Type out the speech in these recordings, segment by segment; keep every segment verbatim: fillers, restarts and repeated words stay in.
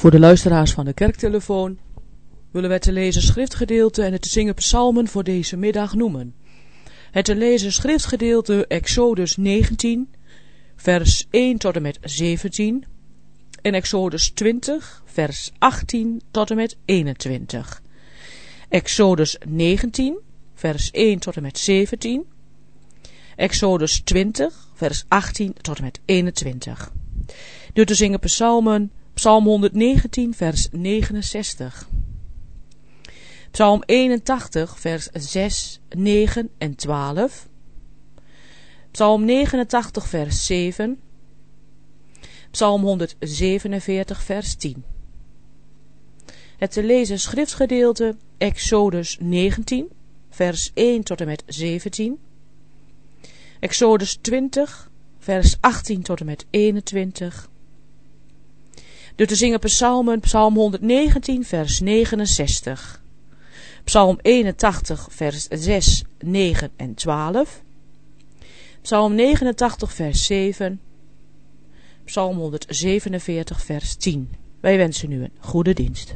Voor de luisteraars van de kerktelefoon willen wij te lezen schriftgedeelte en het te zingen psalmen voor deze middag noemen. Het te lezen schriftgedeelte Exodus negentien, vers één tot en met zeventien en Exodus twintig, vers achttien tot en met eenentwintig. Exodus negentien, vers één tot en met zeventien. Exodus twintig, vers achttien tot en met eenentwintig. Door te zingen psalmen, Psalm honderdnegentien, vers negenenzestig. Psalm eenentachtig, vers zes, negen en twaalf. Psalm negenentachtig, vers zeven. Psalm honderdzevenenveertig, vers tien. Het te lezen schriftgedeelte Exodus negentien, vers één tot en met zeventien. Exodus twintig, vers achttien tot en met eenentwintig. Door te zingen psalmen, Psalm honderdnegentien, vers negenenzestig. Psalm eenentachtig, vers zes, negen en twaalf. Psalm negenentachtig, vers zeven. Psalm honderdzevenenveertig, vers tien. Wij wensen u een goede dienst.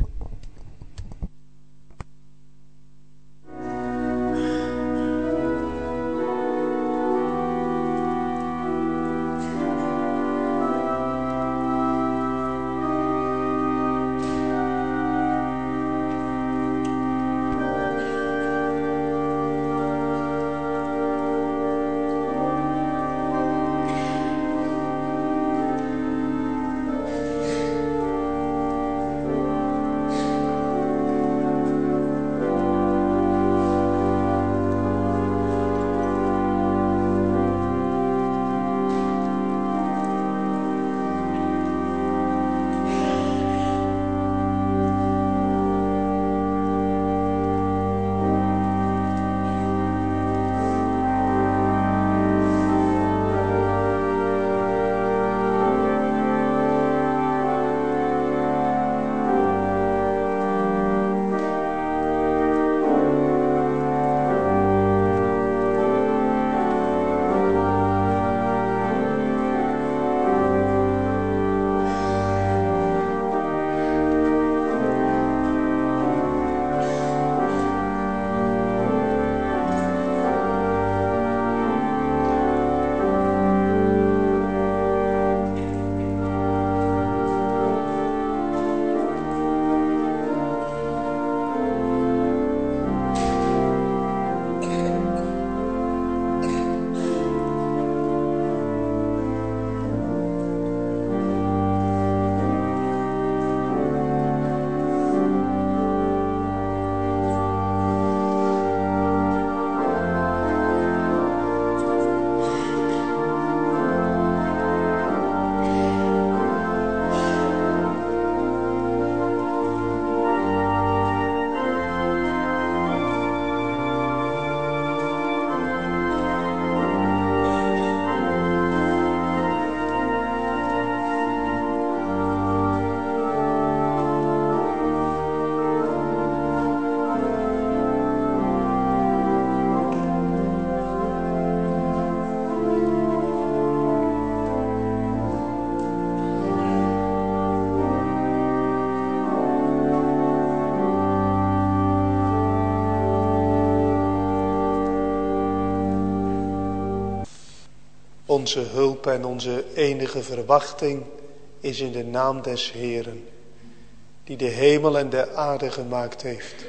Onze hulp en onze enige verwachting is in de naam des Heeren, die de hemel en de aarde gemaakt heeft,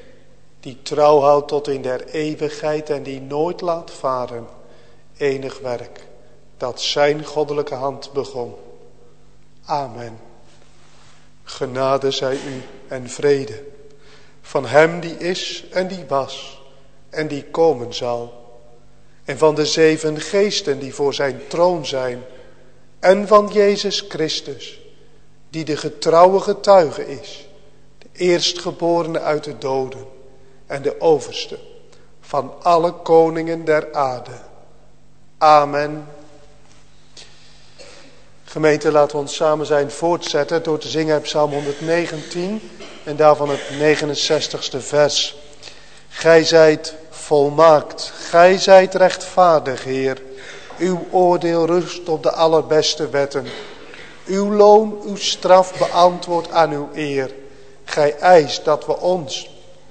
die trouw houdt tot in der eeuwigheid en die nooit laat varen enig werk dat zijn goddelijke hand begon. Amen. Genade zij u en vrede van hem die is en die was en die komen zal, en van de zeven geesten die voor zijn troon zijn, en van Jezus Christus, die de getrouwe getuige is, de eerstgeborene uit de doden en de overste van alle koningen der aarde. Amen. Gemeente, laten we ons samen zijn voortzetten door te zingen Psalm honderdnegentien en daarvan het negenenzestigste vers. Gij zijt volmaakt, gij zijt rechtvaardig, Heer. Uw oordeel rust op de allerbeste wetten. Uw loon, uw straf beantwoordt aan uw eer. Gij eist dat we ons,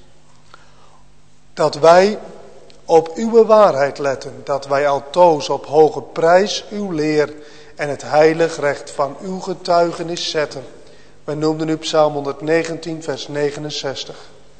dat wij op uw waarheid letten, dat wij altoos op hoge prijs uw leer en het heilig recht van uw getuigenis zetten. Wij noemden u Psalm honderdnegentien, vers negenenzestig.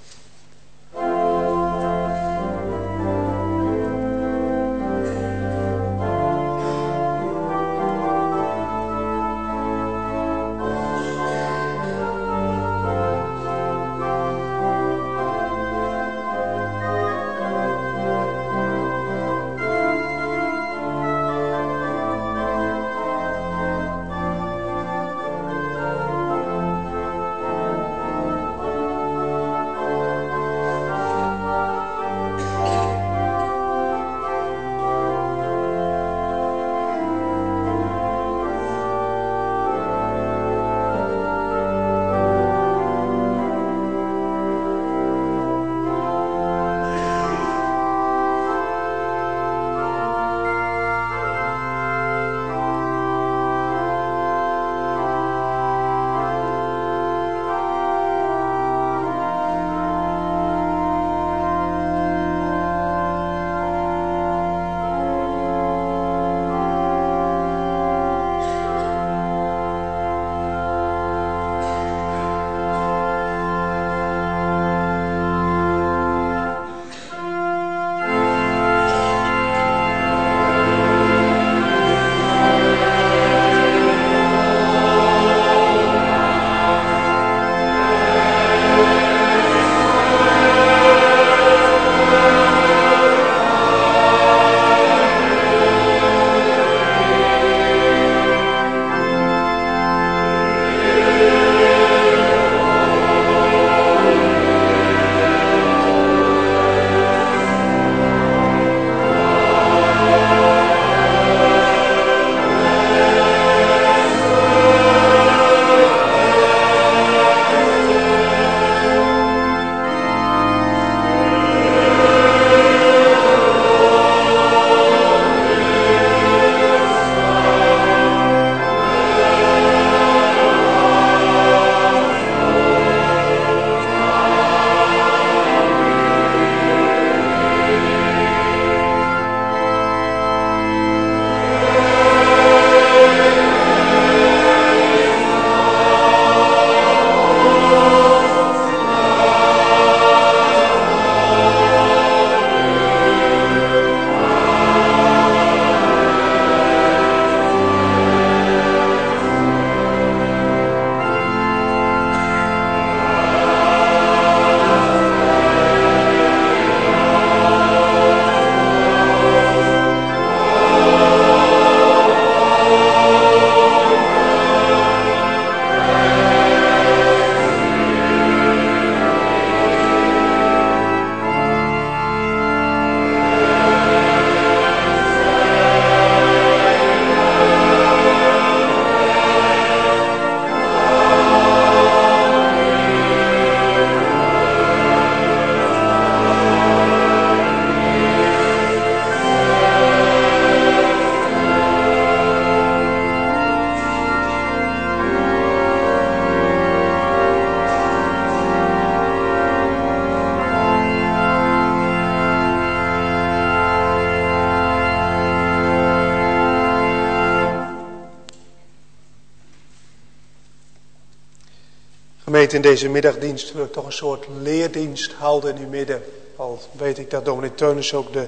Gemeente, in deze middagdienst wil ik toch een soort leerdienst houden in uw midden. Al weet ik dat dominee Teunis ook de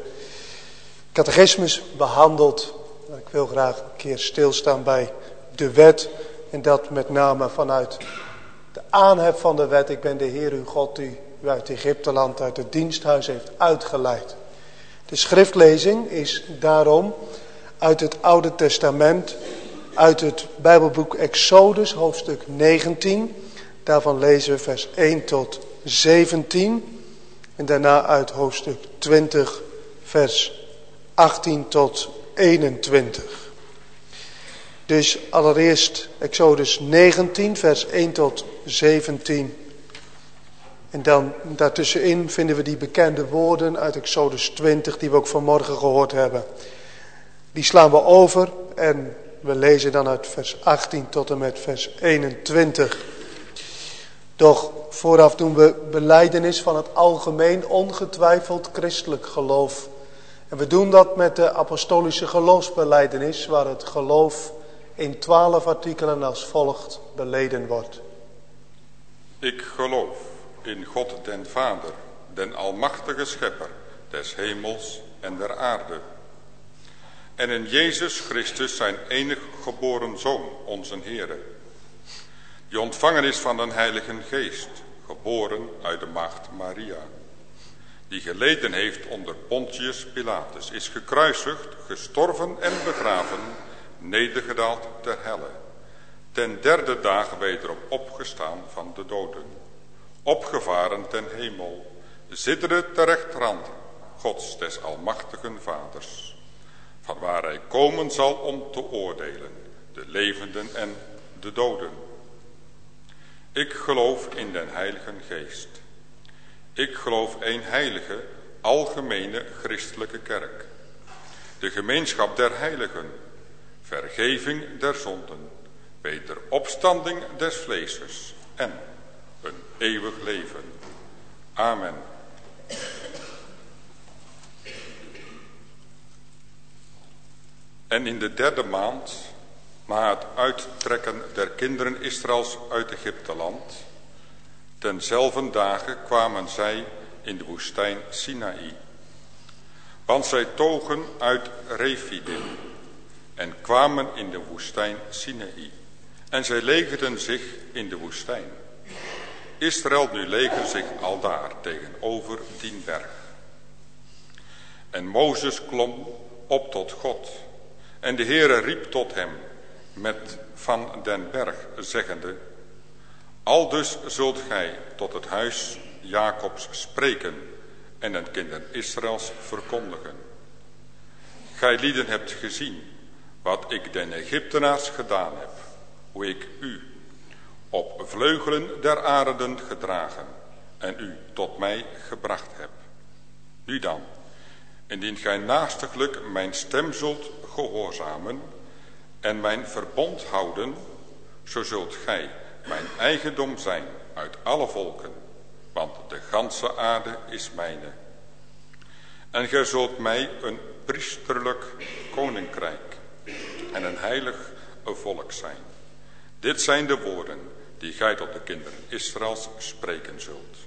catechismus behandelt. Maar ik wil graag een keer stilstaan bij de wet. En dat met name vanuit de aanhef van de wet. Ik ben de Heer uw God die u uit Egypteland, uit het diensthuis heeft uitgeleid. De schriftlezing is daarom uit het Oude Testament, uit het Bijbelboek Exodus, hoofdstuk negentien. Daarvan lezen we vers één tot zeventien. En daarna uit hoofdstuk twintig, vers achttien tot eenentwintig. Dus allereerst Exodus negentien, vers één tot zeventien. En dan daartussenin vinden we die bekende woorden uit Exodus twintig, die we ook vanmorgen gehoord hebben. Die slaan we over en We lezen dan uit vers achttien tot en met vers eenentwintig. Doch vooraf doen we belijdenis van het algemeen ongetwijfeld christelijk geloof. En we doen dat met de apostolische geloofsbelijdenis, waar het geloof in twaalf artikelen als volgt beleden wordt. Ik geloof in God den Vader, den almachtige schepper des hemels en der aarde. En in Jezus Christus zijn enig geboren Zoon, onze Heere, die ontvangen is van den Heilige Geest, geboren uit de maagd Maria, die geleden heeft onder Pontius Pilatus, is gekruisigd, gestorven en begraven, nedergedaald ter helle, ten derde dag wederom opgestaan van de doden, opgevaren ten hemel, zittende ter rechterhand Gods des almachtigen Vaders, van waar hij komen zal om te oordelen, de levenden en de doden. Ik geloof in den Heilige Geest. Ik geloof één heilige, algemene christelijke kerk, de gemeenschap der heiligen, vergeving der zonden, wederopstanding des vleeses en een eeuwig leven. Amen. En in de derde maand, na het uittrekken der kinderen Israëls uit Egypteland, tenzelfde dagen kwamen zij in de woestijn Sinaï. Want zij togen uit Refidim en kwamen in de woestijn Sinaï. En zij legerden zich in de woestijn. Israël nu legerde zich aldaar tegenover dien berg. En Mozes klom op tot God. En de Heere riep tot hem met van den berg, zeggende: Aldus zult gij tot het huis Jacobs spreken en den kinderen Israëls verkondigen. Gij lieden hebt gezien wat ik den Egyptenaars gedaan heb, hoe ik u op vleugelen der aarden gedragen en u tot mij gebracht heb. Nu dan, indien gij naastiglijk mijn stem zult gehoorzamen en mijn verbond houden, zo zult gij mijn eigendom zijn uit alle volken, want de ganse aarde is mijne. En gij zult mij een priesterlijk koninkrijk en een heilig volk zijn. Dit zijn de woorden die gij tot de kinderen Israëls spreken zult.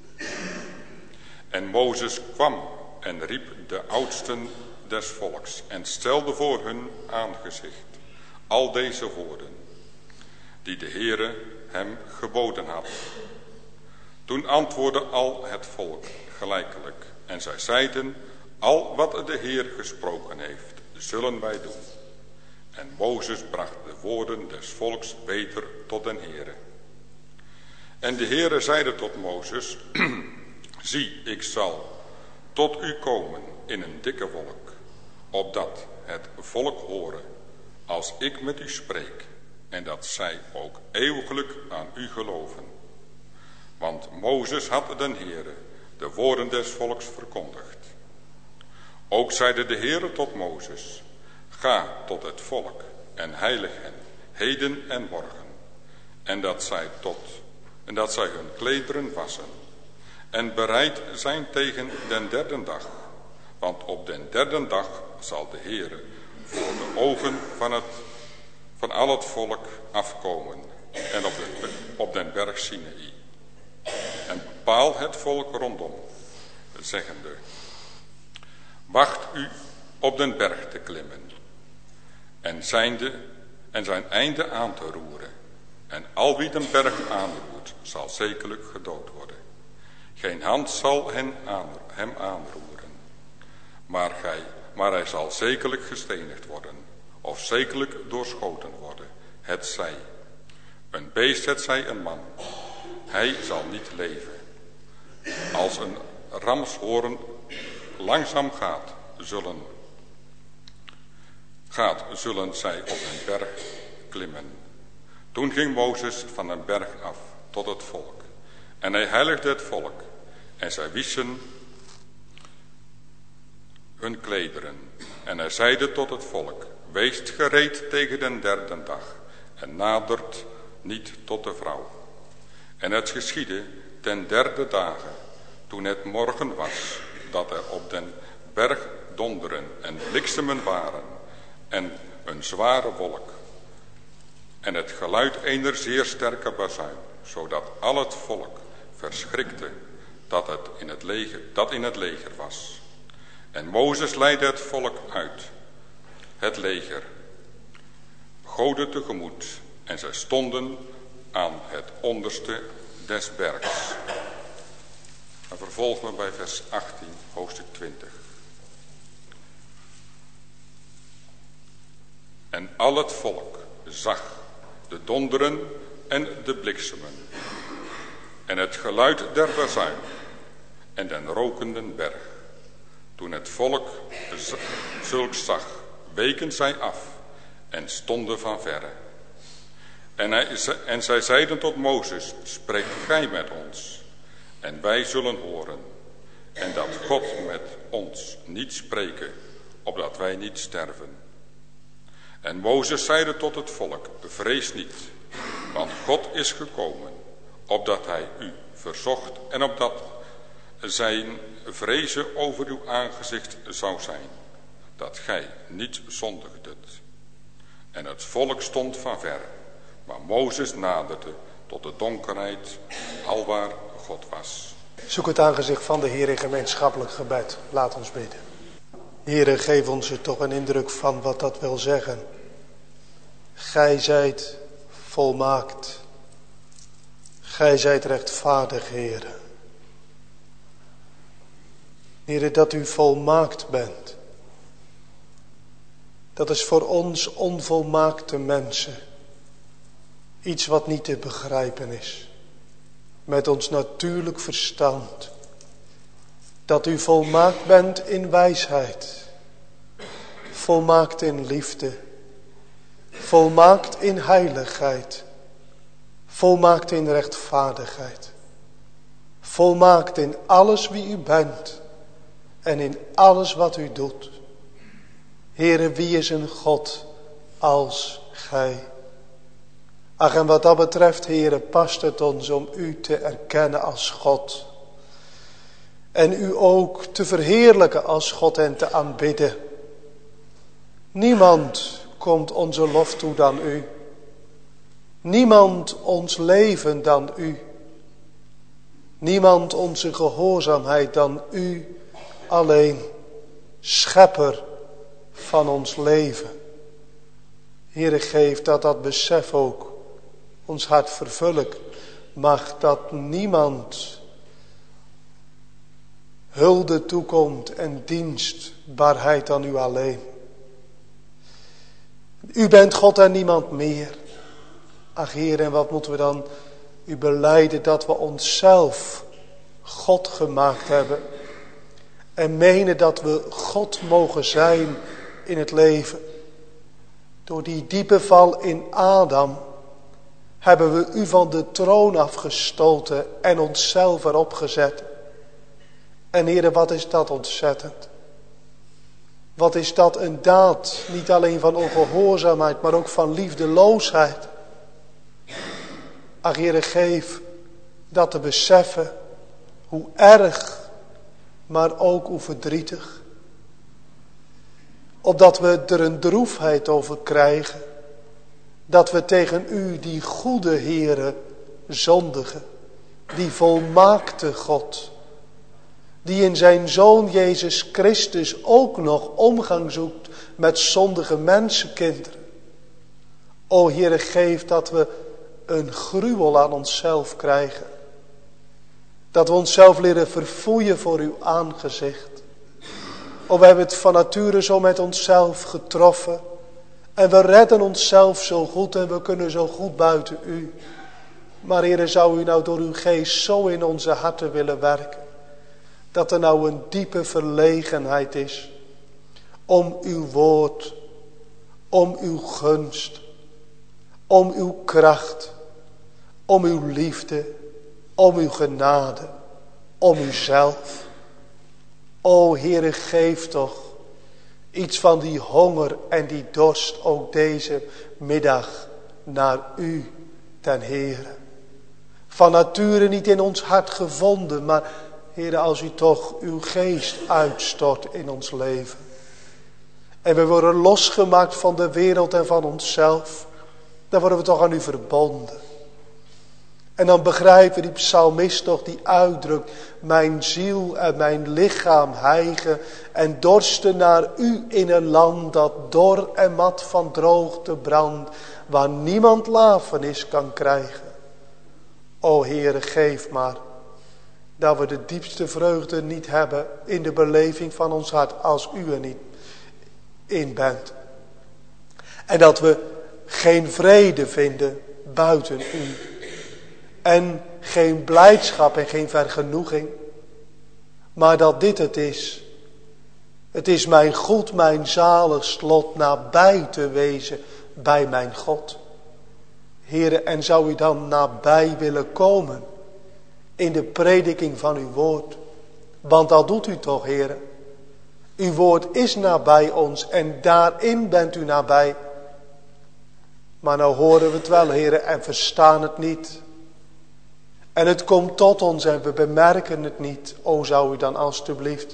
En Mozes kwam en riep de oudsten des volks en stelde voor hun aangezicht al deze woorden, die de Heere hem geboden had. Toen antwoordde al het volk gelijkelijk en zij zeiden: al wat de Heer gesproken heeft, zullen wij doen. En Mozes bracht de woorden des volks weder tot den Heere. En de Heere zeide tot Mozes: zie, ik zal tot u komen in een dikke wolk, opdat het volk horen als ik met u spreek, en dat zij ook eeuwiglijk aan u geloven. Want Mozes had den Heere de woorden des volks verkondigd. Ook zeide de Heere tot Mozes: ga tot het volk en heilig hen, heden en morgen, en dat zij tot en dat zij hun klederen wassen, en bereid zijn tegen den derde dag, want op den derde dag zal de Heere voor de ogen van, het, van al het volk afkomen en op den, op den berg Sinaï. En bepaal het volk rondom, zeggende: wacht u op den berg te klimmen en, zijnde, en zijn einde aan te roeren. En al wie den berg aanroert, zal zekerlijk gedood worden. Geen hand zal hen aan, hem aanroeren, maar, gij, maar hij zal zekerlijk gestenigd worden, of zekerlijk doorschoten worden. Het zij een beest, het zij een man, hij zal niet leven. Als een ramshoorn langzaam gaat, zullen, gaat, zullen zij op een berg klimmen. Toen ging Mozes van een berg af tot het volk, en hij heiligde het volk, en zij wieschen hun klederen. En hij zeide tot het volk: weest gereed tegen den derde dag en nadert niet tot de vrouw. En het geschiedde ten derde dagen, toen het morgen was, dat er op den berg donderen en bliksemen waren en een zware wolk en het geluid ener zeer sterke bazuin, zodat al het volk verschrikte dat het in het leger, dat in het leger was. En Mozes leidde het volk uit, het leger, Gode tegemoet, en zij stonden aan het onderste des bergs. Dan vervolgen we bij vers achttien, hoofdstuk twintig. En al het volk zag de donderen en de bliksemen en het geluid der bazuin en den rokenden berg. Toen het volk zulks zag, weken zij af en stonden van verre. En, hij, en zij zeiden tot Mozes, spreek gij met ons, en wij zullen horen. En dat God met ons niet spreken, opdat wij niet sterven. En Mozes zeide tot het volk, vrees niet, want God is gekomen, opdat hij u verzocht en opdat zijn vrezen over uw aangezicht zou zijn, dat gij niet zondigdet. En het volk stond van ver, maar Mozes naderde tot de donkerheid, alwaar God was. Zoek het aangezicht van de Heer in gemeenschappelijk gebed. Laat ons bidden. Heere, geef ons er toch een indruk van wat dat wil zeggen. Gij zijt volmaakt. Gij zijt rechtvaardig, Heere. Heere, dat u volmaakt bent. Dat is voor ons onvolmaakte mensen iets wat niet te begrijpen is. Met ons natuurlijk verstand. Dat u volmaakt bent in wijsheid. Volmaakt in liefde. Volmaakt in heiligheid. Volmaakt in rechtvaardigheid. Volmaakt in alles wie u bent. En in alles wat u doet. Heere, wie is een God als gij? Ach, en wat dat betreft, Heere, past het ons om u te erkennen als God. En u ook te verheerlijken als God en te aanbidden. Niemand komt onze lof toe dan u. Niemand ons leven dan u. Niemand onze gehoorzaamheid dan u alleen. Schepper van ons leven. Heere, geef dat dat besef ook ons hart vervullen mag, dat niemand hulde toekomt en dienstbaarheid aan u alleen. U bent God en niemand meer. Ach Heer, en wat moeten we dan u belijden dat we onszelf God gemaakt hebben. En menen dat we God mogen zijn in het leven. Door die diepe val in Adam hebben we u van de troon afgestoten en onszelf erop gezet. En Heere, wat is dat ontzettend. Wat is dat een daad, niet alleen van ongehoorzaamheid, maar ook van liefdeloosheid. Ach Heere, geef dat te beseffen, hoe erg, maar ook hoe verdrietig. Opdat we er een droefheid over krijgen. Dat we tegen u, die goede Heere, zondigen. Die volmaakte God. Die in zijn Zoon Jezus Christus ook nog omgang zoekt met zondige mensenkinderen. O Heere, geef dat we een gruwel aan onszelf krijgen. Dat we onszelf leren verfoeien voor uw aangezicht. O, we hebben het van nature zo met onszelf getroffen. En we redden onszelf zo goed en we kunnen zo goed buiten u. Maar Heere, zou u nou door uw geest zo in onze harten willen werken. Dat er nou een diepe verlegenheid is. Om uw woord. Om uw gunst. Om uw kracht. Om uw liefde. Om uw genade. Om uzelf. O Heere, geef toch Iets van die honger en die dorst ook deze middag naar u, ten Heere. Van nature niet in ons hart gevonden, maar Heere, als u toch uw geest uitstort in ons leven. En we worden losgemaakt van de wereld en van onszelf. Dan worden we toch aan u verbonden. En dan begrijpen we die psalmist toch die uitdrukt. Mijn ziel en mijn lichaam hijgen en dorsten naar u in een land dat dor en mat van droogte brandt. Waar niemand lafenis kan krijgen. O Heere, geef maar dat we de diepste vreugde niet hebben in de beleving van ons hart als u er niet in bent. En dat we geen vrede vinden buiten u. En geen blijdschap en geen vergenoeging. Maar dat dit het is. Het is mijn goed, mijn zalig lot nabij te wezen bij mijn God. Heere, en zou u dan nabij willen komen in de prediking van uw woord. Want dat doet u toch, Heere. Uw woord is nabij ons en daarin bent u nabij. Maar nou horen we het wel, Heere, en verstaan het niet. En het komt tot ons en we bemerken het niet. O, zou u dan alstublieft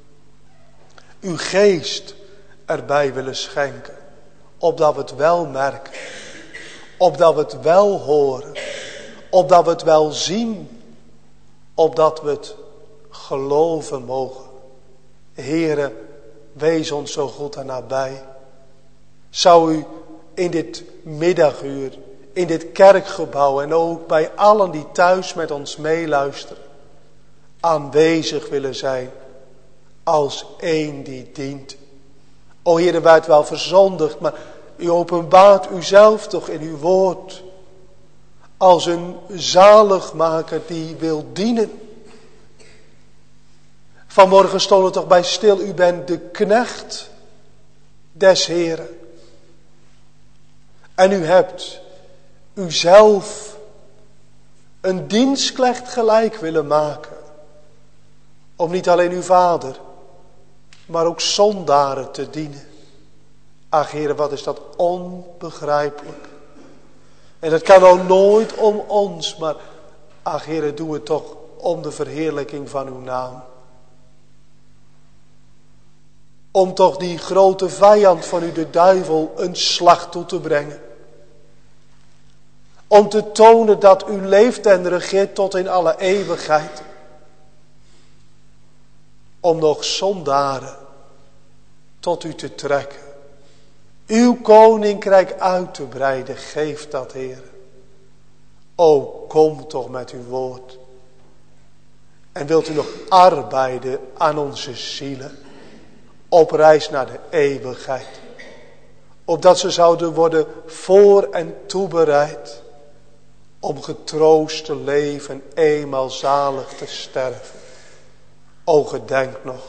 uw geest erbij willen schenken. Opdat we het wel merken. Opdat we het wel horen. Opdat we het wel zien. Opdat we het geloven mogen. Heere, wees ons zo goed en nabij. Zou u in dit middaguur, in dit kerkgebouw en ook bij allen die thuis met ons meeluisteren, aanwezig willen zijn als één die dient. O Heere, werd wel verzondigd, maar u openbaart uzelf toch in uw woord als een zaligmaker die wil dienen. Vanmorgen stond het toch bij stil, u bent de knecht des Heeren. En u hebt uzelf een dienstknecht gelijk willen maken. Om niet alleen uw vader, maar ook zondaren te dienen. Ach Heere, wat is dat onbegrijpelijk. En dat kan ook nooit om ons, maar ach Heere, doe het toch om de verheerlijking van uw naam. Om toch die grote vijand van u, de duivel, een slag toe te brengen. Om te tonen dat u leeft en regeert tot in alle eeuwigheid. Om nog zondaren tot u te trekken. Uw koninkrijk uit te breiden, geef dat, Heer. O, kom toch met uw woord. En wilt u nog arbeiden aan onze zielen. Op reis naar de eeuwigheid. Opdat ze zouden worden voor en toebereid. Om getroost te leven, eenmaal zalig te sterven. O, gedenk nog.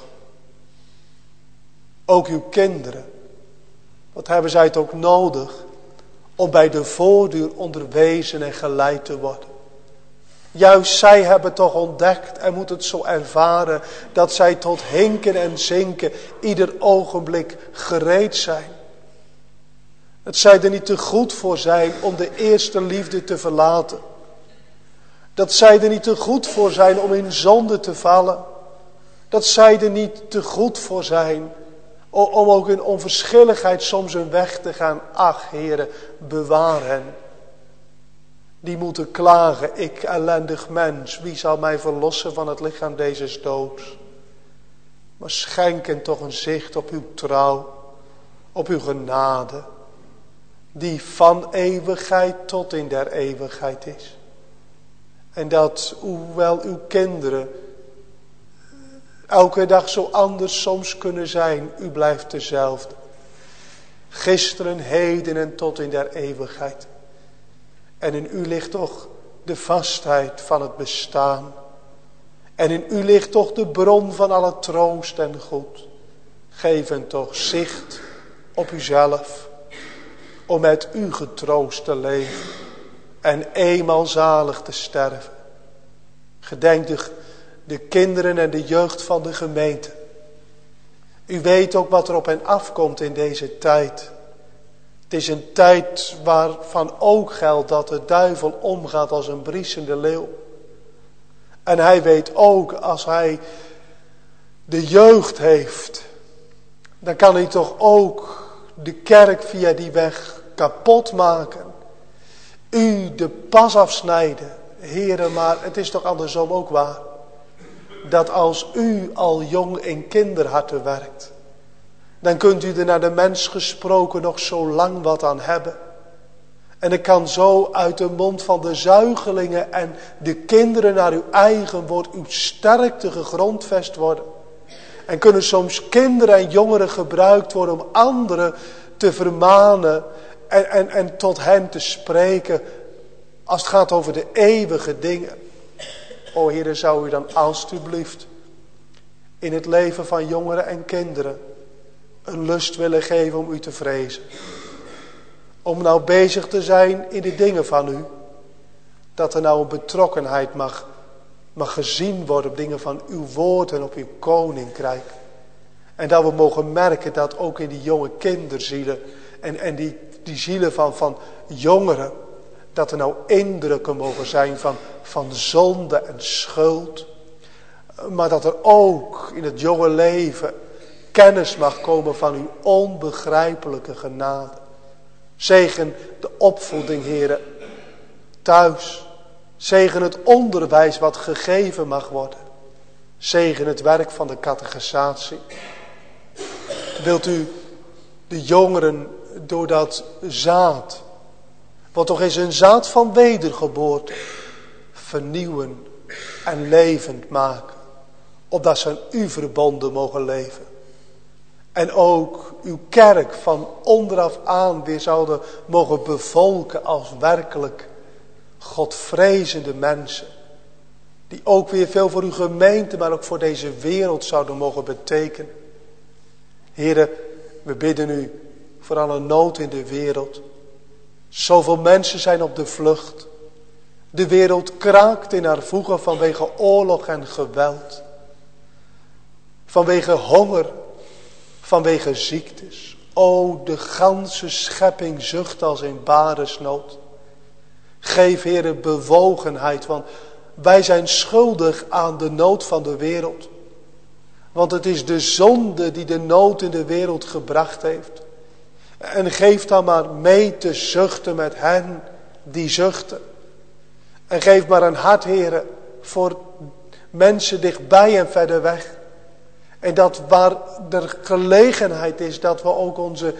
Ook uw kinderen. Wat hebben zij het ook nodig. Om bij de voordeur onderwezen en geleid te worden. Juist zij hebben toch ontdekt en moeten het zo ervaren. Dat zij tot hinken en zinken ieder ogenblik gereed zijn. Dat zij er niet te goed voor zijn om de eerste liefde te verlaten. Dat zij er niet te goed voor zijn om in zonde te vallen. Dat zij er niet te goed voor zijn om ook in onverschilligheid soms een weg te gaan. Ach, Heere, bewaar hen. Die moeten klagen, ik ellendig mens, wie zal mij verlossen van het lichaam deze doods? Maar schenk hen toch een zicht op uw trouw, op uw genade, die van eeuwigheid tot in der eeuwigheid is. En dat, hoewel uw kinderen elke dag zo anders soms kunnen zijn, u blijft dezelfde. Gisteren, heden en tot in der eeuwigheid. En in u ligt toch de vastheid van het bestaan. En in u ligt toch de bron van alle troost en goed. Geef hen toch zicht op uzelf. Om met u getroost te leven. En eenmaal zalig te sterven. Gedenk de, de kinderen en de jeugd van de gemeente. U weet ook wat er op hen afkomt in deze tijd. Het is een tijd waarvan ook geldt dat de duivel omgaat als een briesende leeuw. En hij weet ook, als hij de jeugd heeft, dan kan hij toch ook de kerk via die weg kapot maken. U de pas afsnijden. Heren, maar het is toch andersom ook waar. Dat als u al jong in kinderharten werkt, dan kunt u er naar de mens gesproken nog zo lang wat aan hebben. En het kan zo uit de mond van de zuigelingen en de kinderen naar uw eigen woord, uw sterkte gegrondvest worden. En kunnen soms kinderen en jongeren gebruikt worden om anderen te vermanen en, en, en tot hen te spreken als het gaat over de eeuwige dingen. O Heere, zou u dan alstublieft in het leven van jongeren en kinderen een lust willen geven om u te vrezen. Om nou bezig te zijn in de dingen van u. Dat er nou een betrokkenheid mag, mag gezien worden op dingen van uw woord en op uw koninkrijk. En dat we mogen merken dat ook in die jonge kinderzielen en, en die, die zielen van, van jongeren, dat er nou indrukken mogen zijn van, van zonde en schuld. Maar dat er ook in het jonge leven kennis mag komen van uw onbegrijpelijke genade. Zegen de opvoeding, Heere, thuis. Zegen het onderwijs wat gegeven mag worden. Zegen het werk van de catechisatie. Wilt u de jongeren door dat zaad, wat toch is een zaad van wedergeboorte, vernieuwen en levend maken. Opdat ze aan u verbonden mogen leven. En ook uw kerk van onderaf aan weer zouden mogen bevolken als werkelijk godvrezende mensen. Die ook weer veel voor uw gemeente, maar ook voor deze wereld zouden mogen betekenen. Heren, we bidden u voor alle nood in de wereld. Zoveel mensen zijn op de vlucht. De wereld kraakt in haar voegen vanwege oorlog en geweld. Vanwege honger. Vanwege ziektes. O, de ganse schepping zucht als in baresnood. Geef, Heere, bewogenheid, want wij zijn schuldig aan de nood van de wereld. Want het is de zonde die de nood in de wereld gebracht heeft. En geef dan maar mee te zuchten met hen die zuchten. En geef maar een hart, Heere, voor mensen dichtbij en verder weg. En dat waar er gelegenheid is, dat we ook onze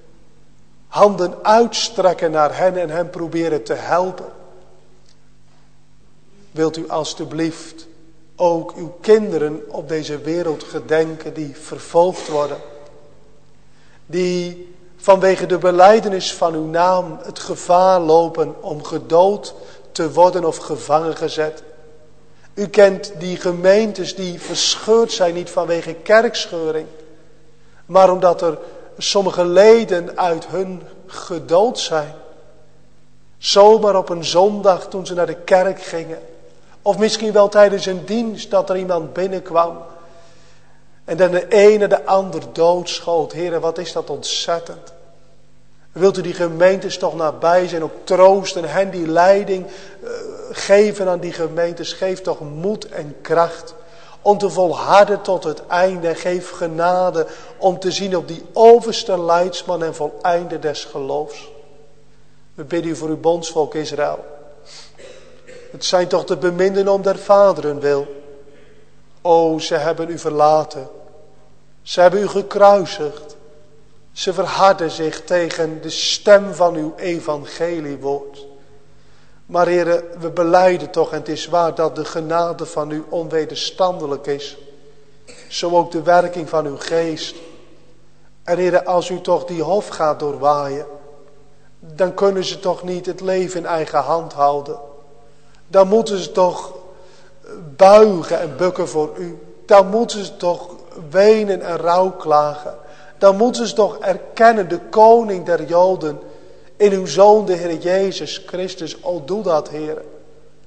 handen uitstrekken naar hen en hen proberen te helpen. Wilt u alstublieft ook uw kinderen op deze wereld gedenken die vervolgd worden. Die vanwege de belijdenis van uw naam het gevaar lopen om gedood te worden of gevangen gezet. U kent die gemeentes die verscheurd zijn, niet vanwege kerkscheuring, maar omdat er sommige leden uit hun gedood zijn. Zomaar op een zondag toen ze naar de kerk gingen. Of misschien wel tijdens een dienst dat er iemand binnenkwam. En dan de ene de ander doodschoot. Heren, wat is dat ontzettend. Wilt u die gemeentes toch nabij zijn, ook troosten, hen die leiding uh, geven aan die gemeentes. Geef toch moed en kracht om te volharden tot het einde. Geef genade om te zien op die overste leidsman en voleinde des geloofs. We bidden u voor uw bondsvolk Israël. Het zijn toch de beminden om der vaderen wil. O, ze hebben u verlaten. Ze hebben u gekruisigd. Ze verharden zich tegen de stem van uw evangeliewoord. Maar heren, we belijden toch, en het is waar dat de genade van u onwederstandelijk is. Zo ook de werking van uw geest. En heren, als u toch die hof gaat doorwaaien, dan kunnen ze toch niet het leven in eigen hand houden. Dan moeten ze toch buigen en bukken voor u. Dan moeten ze toch wenen en rouwklagen. Dan moeten ze toch erkennen, de koning der Joden, in uw Zoon, de Heer Jezus Christus. O, doe dat, Heer.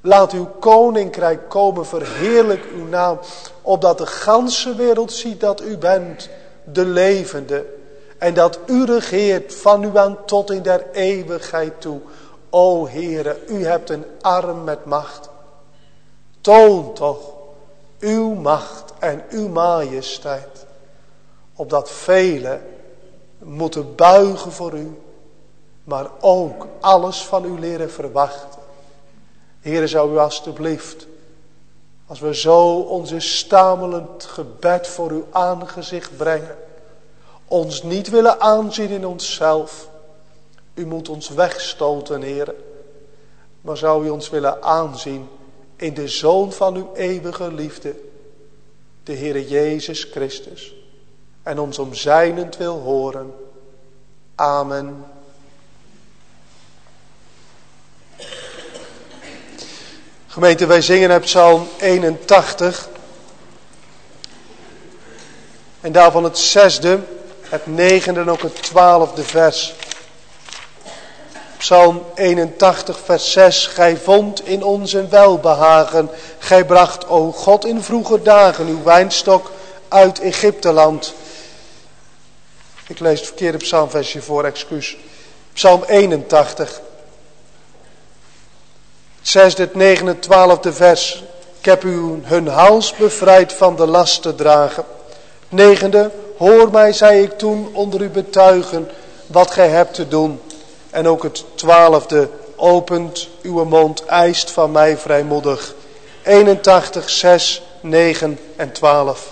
Laat uw koninkrijk komen, verheerlijk uw naam, opdat de ganse wereld ziet dat u bent de levende. En dat u regeert van nu aan tot in der eeuwigheid toe. O Heere, u hebt een arm met macht. Toon toch uw macht en uw majesteit. Opdat velen moeten buigen voor u. Maar ook alles van u leren verwachten. Heere, zou u alstublieft, als we zo onze stamelend gebed voor uw aangezicht brengen, ons niet willen aanzien in onszelf. U moet ons wegstoten, Heere. Maar zou u ons willen aanzien in de Zoon van uw eeuwige liefde, de Heere Jezus Christus. En ons om zijnentwil horen. Amen. Gemeente, wij zingen uit Psalm eenentachtig. En daarvan het zesde, het negende en ook het twaalfde vers. Psalm eenentachtig vers zes. Gij vond in ons een welbehagen. Gij bracht, o God, in vroeger dagen uw wijnstok uit Egypteland. Ik lees het verkeerde psalmversje voor, excuus. Psalm eenentachtig. Het zesde, het negende, het twaalfde vers. Ik heb u hun hals bevrijd van de last te dragen. Negende, hoor mij, zei ik toen, onder u betuigen wat gij hebt te doen. En ook het twaalfde, opent uw mond, eist van mij vrijmoedig. eenentachtig, zes, negen en twaalf.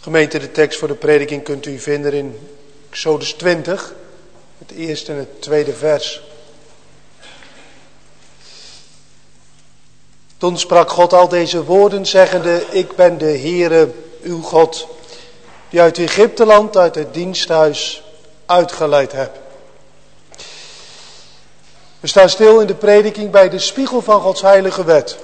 Gemeente, de tekst voor de prediking kunt u vinden in Exodus twintig, het eerste en het tweede vers. Toen sprak God al deze woorden, zeggende: Ik ben de Heere, uw God, die uit Egypteland, uit het diensthuis, uitgeleid heb. We staan stil in de prediking bij de spiegel van Gods heilige wet.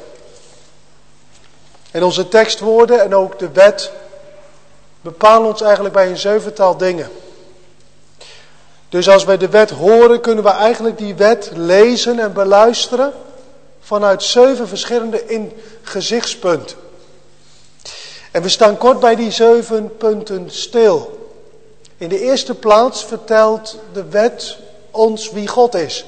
En onze tekstwoorden en ook de wet bepalen ons eigenlijk bij een zevental dingen. Dus als wij de wet horen, kunnen we eigenlijk die wet lezen en beluisteren vanuit zeven verschillende in gezichtspunten. En we staan kort bij die zeven punten stil. In de eerste plaats vertelt de wet ons wie God is.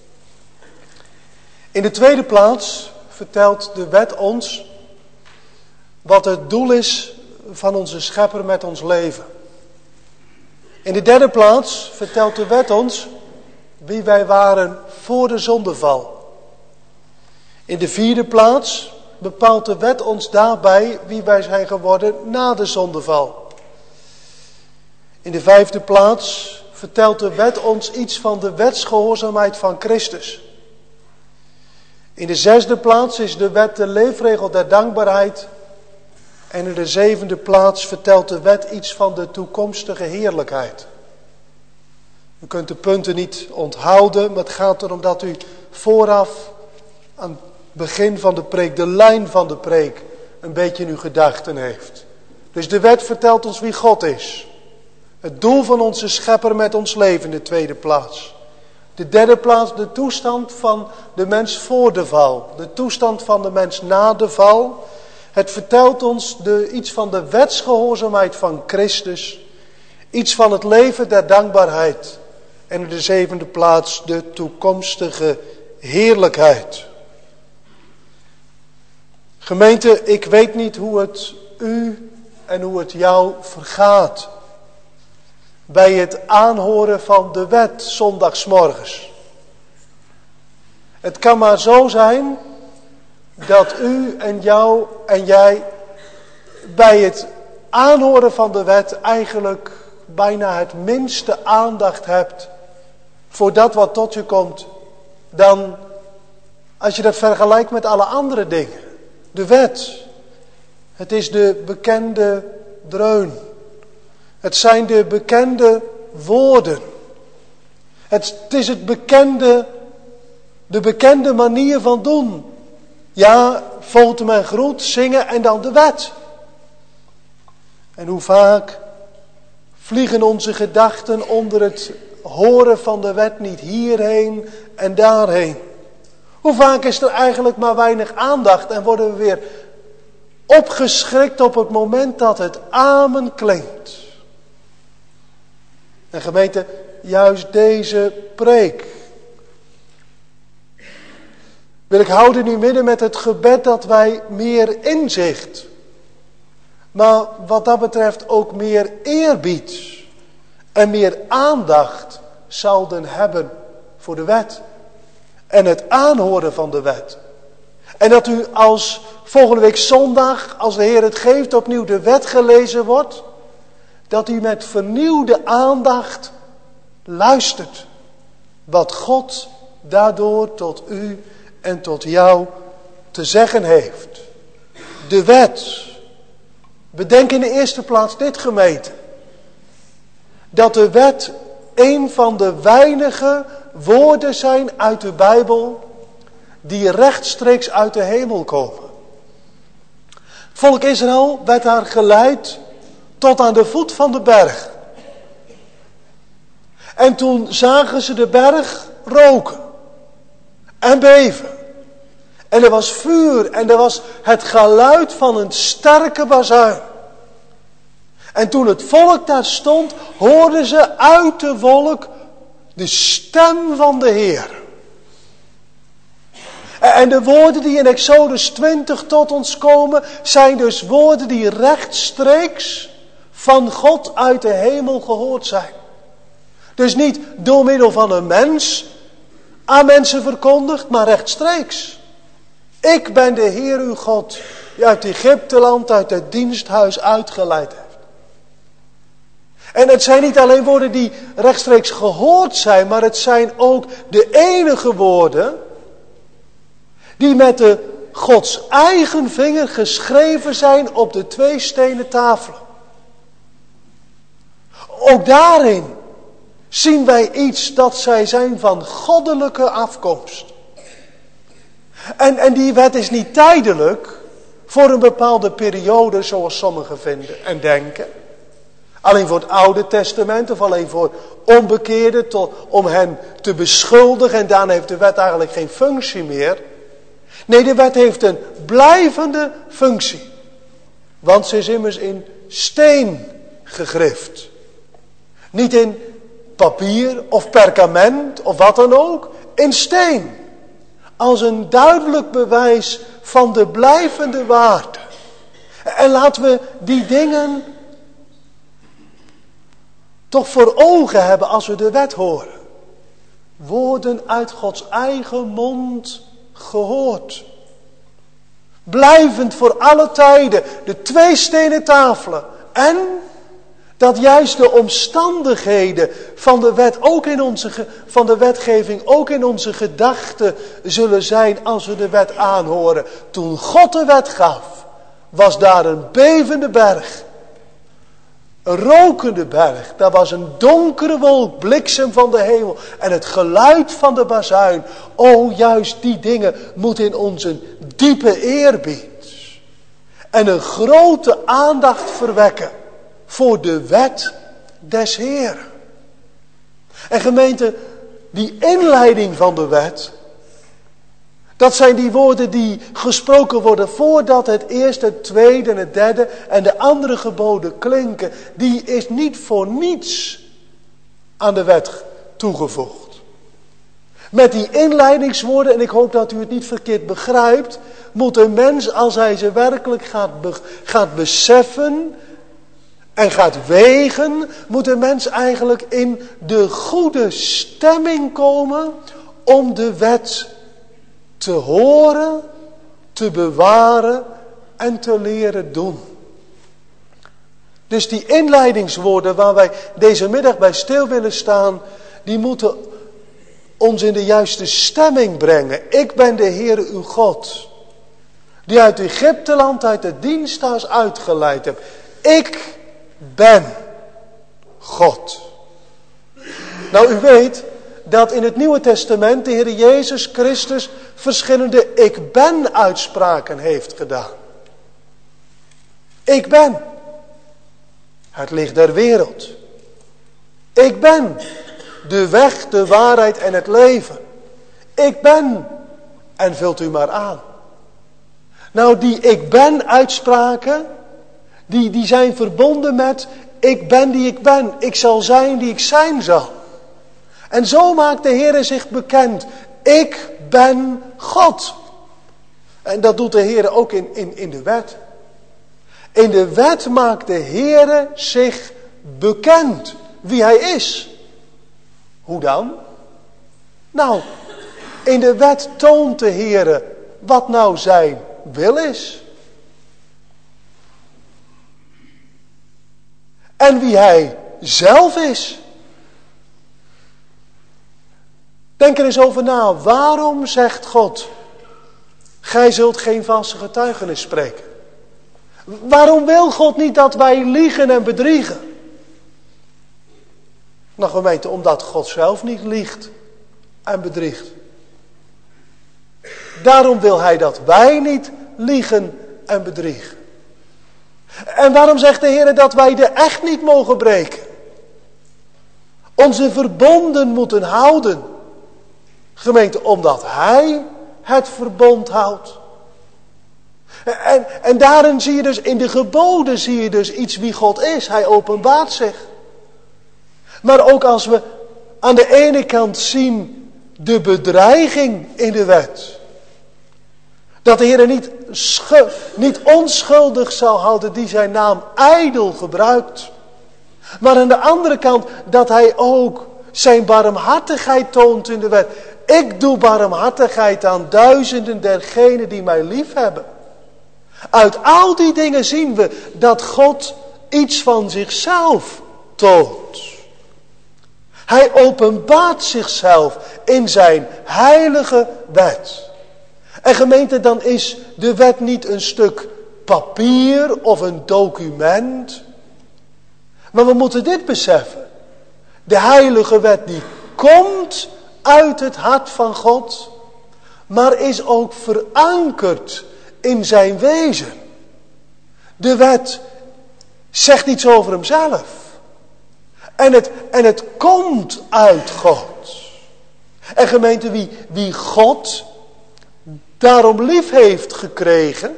In de tweede plaats vertelt de wet ons wat het doel is van onze schepper met ons leven. In de derde plaats vertelt de wet ons wie wij waren voor de zondeval. In de vierde plaats bepaalt de wet ons daarbij wie wij zijn geworden na de zondeval. In de vijfde plaats vertelt de wet ons iets van de wetsgehoorzaamheid van Christus. In de zesde plaats is de wet de leefregel der dankbaarheid. En in de zevende plaats vertelt de wet iets van de toekomstige heerlijkheid. U kunt de punten niet onthouden, maar het gaat erom dat u vooraf aan het begin van de preek, de lijn van de preek, een beetje in uw gedachten heeft. Dus de wet vertelt ons wie God is. Het doel van onze schepper met ons leven in de tweede plaats. De derde plaats, de toestand van de mens voor de val. De toestand van de mens na de val. Het vertelt ons de, iets van de wetsgehoorzaamheid van Christus. Iets van het leven der dankbaarheid. En in de zevende plaats de toekomstige heerlijkheid. Gemeente, ik weet niet hoe het u en hoe het jou vergaat bij het aanhoren van de wet zondagsmorgens. Het kan maar zo zijn dat u en jou en jij bij het aanhoren van de wet eigenlijk bijna het minste aandacht hebt voor dat wat tot je komt, dan als je dat vergelijkt met alle andere dingen. De wet, het is de bekende dreun. Het zijn de bekende woorden. Het, het is het bekende, de bekende manier van doen. Ja, foto en groet, zingen en dan de wet. En hoe vaak vliegen onze gedachten onder het horen van de wet niet hierheen en daarheen. Hoe vaak is er eigenlijk maar weinig aandacht en worden we weer opgeschrikt op het moment dat het amen klinkt. En gemeente, juist deze preek wil ik houden nu midden met het gebed dat wij meer inzicht, maar wat dat betreft ook meer eerbied en meer aandacht zouden hebben voor de wet en het aanhoren van de wet. En dat u als volgende week zondag, als de Heer het geeft, opnieuw de wet gelezen wordt, dat u met vernieuwde aandacht luistert wat God daardoor tot u en tot jou te zeggen heeft. De wet. Bedenk in de eerste plaats dit, gemeente. Dat de wet een van de weinige woorden zijn uit de Bijbel die rechtstreeks uit de hemel komen. Het volk Israël werd daar geleid tot aan de voet van de berg. En toen zagen ze de berg roken en beven. En er was vuur en er was het geluid van een sterke bazuin. En toen het volk daar stond, hoorden ze uit de wolk de stem van de Heer. En de woorden die in Exodus twintig tot ons komen, zijn dus woorden die rechtstreeks van God uit de hemel gehoord zijn. Dus niet door middel van een mens aan mensen verkondigd, maar rechtstreeks. Ik ben de Heer uw God, die uit Egypteland, uit het diensthuis uitgeleid heeft. En het zijn niet alleen woorden die rechtstreeks gehoord zijn, maar het zijn ook de enige woorden die met de Gods eigen vinger geschreven zijn op de twee stenen tafelen. Ook daarin zien wij iets dat zij zijn van goddelijke afkomst. En, en die wet is niet tijdelijk voor een bepaalde periode zoals sommigen vinden en denken. Alleen voor het Oude Testament of alleen voor onbekeerden tot, om hen te beschuldigen en daarna heeft de wet eigenlijk geen functie meer. Nee, de wet heeft een blijvende functie. Want ze is immers in steen gegrift. Niet in papier of perkament of wat dan ook. In steen. Als een duidelijk bewijs van de blijvende waarde. En laten we die dingen toch voor ogen hebben als we de wet horen. Woorden uit Gods eigen mond gehoord. Blijvend voor alle tijden. De twee stenen tafelen. En dat juist de omstandigheden van de wet, ook in onze, van de wetgeving, ook in onze gedachten zullen zijn als we de wet aanhoren. Toen God de wet gaf, was daar een bevende berg. Een rokende berg. Daar was een donkere wolk, bliksem van de hemel. En het geluid van de bazuin. O, juist die dingen moeten in ons een diepe eerbied. En een grote aandacht verwekken. Voor de wet des Heeren. En gemeente, die inleiding van de wet. Dat zijn die woorden die gesproken worden voordat het eerste, het tweede en het derde en de andere geboden klinken. Die is niet voor niets aan de wet toegevoegd. Met die inleidingswoorden, en ik hoop dat u het niet verkeerd begrijpt, moet een mens als hij ze werkelijk gaat, be, gaat beseffen en gaat wegen, moet een mens eigenlijk in de goede stemming komen om de wet te horen, te bewaren en te leren doen. Dus die inleidingswoorden waar wij deze middag bij stil willen staan, die moeten ons in de juiste stemming brengen. Ik ben de Heere uw God, die uit Egypteland, uit het diensthuis uitgeleid hebt. Ik ben God. Nou, u weet dat in het Nieuwe Testament de Heer Jezus Christus verschillende ik ben uitspraken heeft gedaan. Ik ben het licht der wereld. Ik ben de weg, de waarheid en het leven. Ik ben, en vult u maar aan. Nou, die ik ben uitspraken, die, die zijn verbonden met ik ben die ik ben. Ik zal zijn die ik zijn zal. En zo maakt de Heer zich bekend. Ik ben God. En dat doet de Heer ook in, in, in de wet. In de wet maakt de Heer zich bekend wie hij is. Hoe dan? Nou, in de wet toont de Heer wat nou zijn wil is. En wie hij zelf is. Denk er eens over na. Waarom zegt God, gij zult geen valse getuigenis spreken? Waarom wil God niet dat wij liegen en bedriegen? Nou gemeente, omdat God zelf niet liegt en bedriegt. Daarom wil hij dat wij niet liegen en bedriegen. En waarom zegt de Heer dat wij de echt niet mogen breken? Onze verbonden moeten houden. Gemeente, omdat hij het verbond houdt. En, en daarin zie je dus, in de geboden zie je dus iets wie God is. Hij openbaart zich. Maar ook als we aan de ene kant zien de bedreiging in de wet. Dat de Heer niet, schu- niet onschuldig zal houden die zijn naam ijdel gebruikt. Maar aan de andere kant dat hij ook zijn barmhartigheid toont in de wet. Ik doe barmhartigheid aan duizenden dergenen die mij lief hebben. Uit al die dingen zien we dat God iets van zichzelf toont. Hij openbaart zichzelf in zijn heilige wet. En gemeente, dan is de wet niet een stuk papier of een document. Maar we moeten dit beseffen. De heilige wet die komt uit het hart van God, maar is ook verankerd in zijn wezen. De wet zegt iets over hemzelf. En het, en het komt uit God. En gemeente, wie, wie God daarom lief heeft gekregen,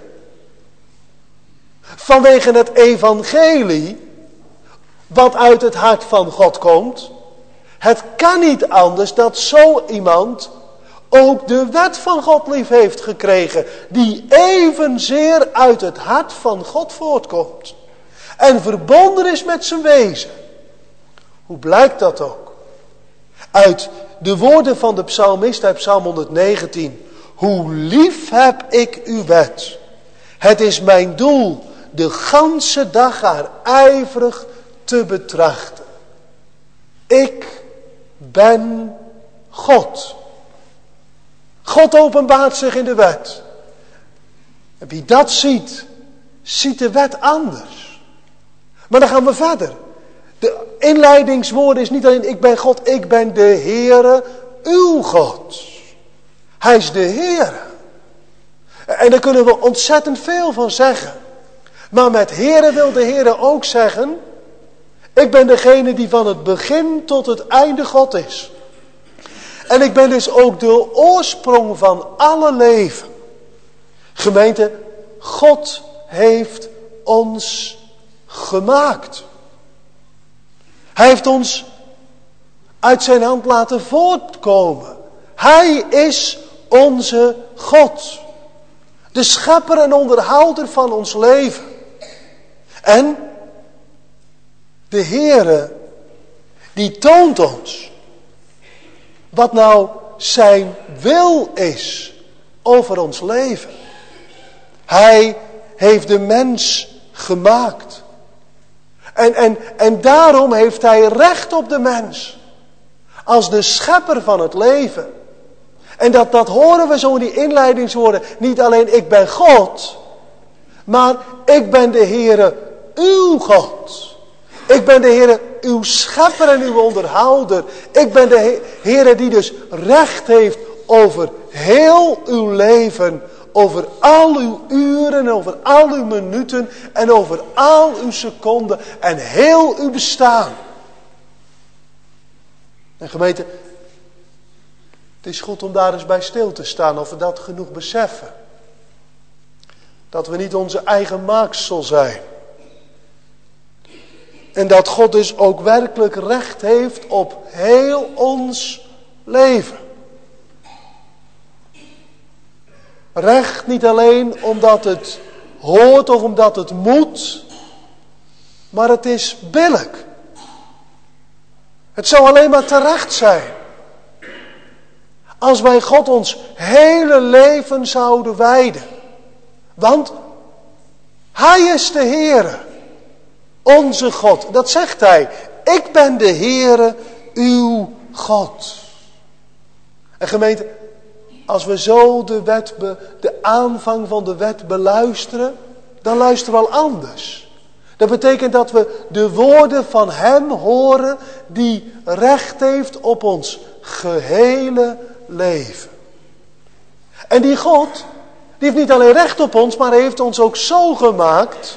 vanwege het evangelie, wat uit het hart van God komt, het kan niet anders dat zo iemand ook de wet van God lief heeft gekregen, die evenzeer uit het hart van God voortkomt en verbonden is met zijn wezen. Hoe blijkt dat ook? Uit de woorden van de psalmist uit Psalm honderdnegentien. Hoe lief heb ik uw wet. Het is mijn doel de ganse dag haar ijverig te betrachten. Ik ben God. God openbaart zich in de wet. En wie dat ziet, ziet de wet anders. Maar dan gaan we verder. De inleidingswoorden is niet alleen ik ben God, ik ben de Heere, uw God. Hij is de Heere. En daar kunnen we ontzettend veel van zeggen. Maar met Heere wil de Heere ook zeggen, ik ben degene die van het begin tot het einde God is. En ik ben dus ook de oorsprong van alle leven. Gemeente, God heeft ons gemaakt. Hij heeft ons uit zijn hand laten voortkomen. Hij is onze God. De schepper en onderhouder van ons leven. En de Heere, die toont ons wat nou zijn wil is over ons leven. Hij heeft de mens gemaakt. En, en, en daarom heeft hij recht op de mens. Als de schepper van het leven. En dat, dat horen we zo in die inleidingswoorden. Niet alleen ik ben God. Maar ik ben de Heere uw God. Ik ben de Heere uw schepper en uw onderhouder. Ik ben de Heere die dus recht heeft over heel uw leven. Over al uw uren, over al uw minuten en over al uw seconden en heel uw bestaan. En gemeente, het is goed om daar eens bij stil te staan of we dat genoeg beseffen. Dat we niet onze eigen maaksel zijn. En dat God dus ook werkelijk recht heeft op heel ons leven. Recht niet alleen omdat het hoort of omdat het moet, maar het is billijk. Het zou alleen maar terecht zijn. Als wij God ons hele leven zouden wijden. Want Hij is de Heere, onze God. Dat zegt Hij. Ik ben de Heere, uw God. En gemeente, als we zo de, wet be, de aanvang van de wet beluisteren, dan luisteren we al anders. Dat betekent dat we de woorden van Hem horen die recht heeft op ons gehele leven. En die God, die heeft niet alleen recht op ons, maar Hij heeft ons ook zo gemaakt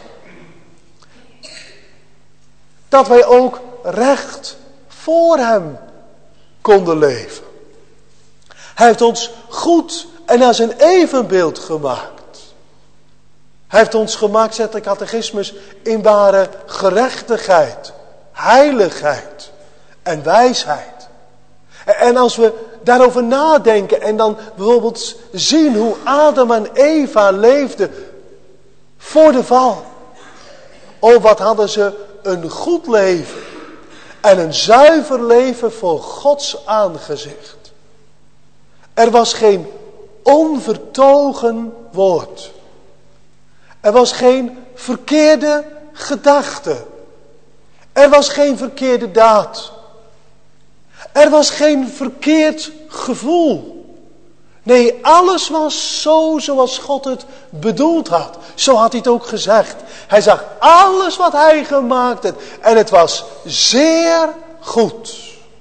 dat wij ook recht voor Hem konden leven. Hij heeft ons goed en naar zijn evenbeeld gemaakt. Hij heeft ons gemaakt, zegt de catechismus, in ware gerechtigheid, heiligheid en wijsheid. En als we daarover nadenken en dan bijvoorbeeld zien hoe Adam en Eva leefden voor de val. Oh, wat hadden ze een goed leven en een zuiver leven voor Gods aangezicht. Er was geen onvertogen woord. Er was geen verkeerde gedachte. Er was geen verkeerde daad. Er was geen verkeerd gevoel. Nee, alles was zo zoals God het bedoeld had. Zo had hij het ook gezegd. Hij zag alles wat hij gemaakt had. En het was zeer goed.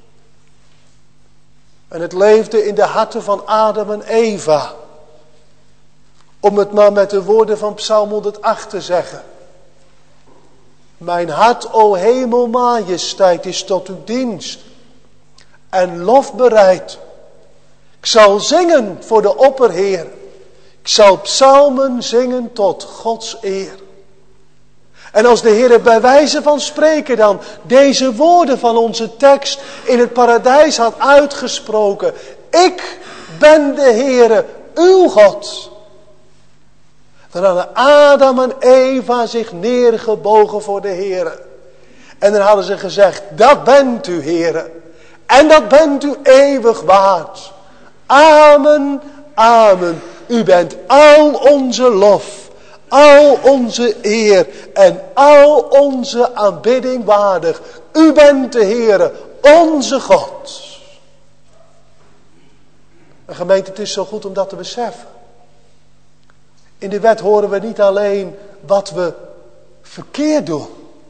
En het leefde in de harten van Adam en Eva. Om het maar met de woorden van Psalm honderdacht te zeggen. Mijn hart, o hemelmajesteit, is tot uw dienst. En lof bereid. Ik zal zingen voor de opperheer. Ik zal psalmen zingen tot Gods eer. En als de Heer bij wijze van spreken dan deze woorden van onze tekst in het paradijs had uitgesproken. Ik ben de Heere, uw God. Dan hadden Adam en Eva zich neergebogen voor de Heere. En dan hadden ze gezegd, dat bent u Heere. En dat bent u eeuwig waard. Amen, amen. U bent al onze lof, al onze eer en al onze aanbidding waardig. U bent de Heere, onze God. En gemeente, het is zo goed om dat te beseffen. In de wet horen we niet alleen wat we verkeerd doen.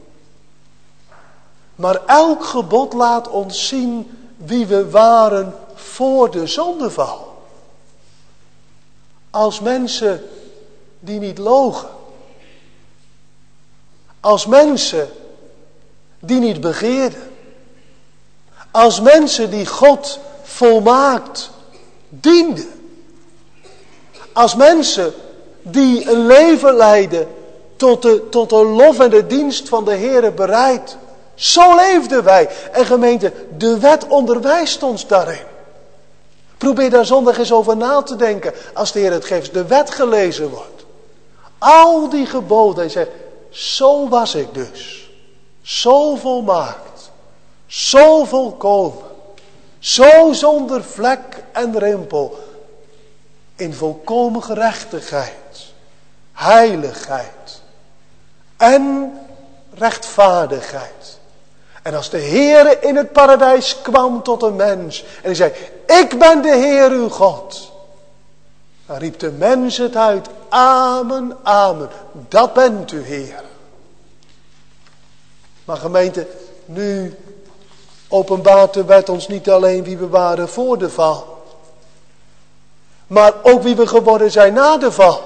Maar elk gebod laat ons zien wie we waren voor de zondeval. Als mensen die niet logen. Als mensen die niet begeerden. Als mensen die God volmaakt dienden. Als mensen die een leven leiden tot de, tot de lof en de dienst van de Heere bereid. Zo leefden wij. En gemeente, de wet onderwijst ons daarin. Probeer daar zondag eens over na te denken. Als de Heer het geeft, de wet gelezen wordt. Al die geboden. Hij zegt, zo was ik dus. Zo volmaakt. Zo volkomen. Zo zonder vlek en rimpel. In volkomen gerechtigheid. Heiligheid. En rechtvaardigheid. En als de Heere in het paradijs kwam tot een mens. En hij zei, ik ben de Heer uw God. Dan riep de mens het uit. Amen, amen. Dat bent u Heer. Maar gemeente, nu openbaart de wet ons niet alleen wie we waren voor de val. Maar ook wie we geworden zijn na de val.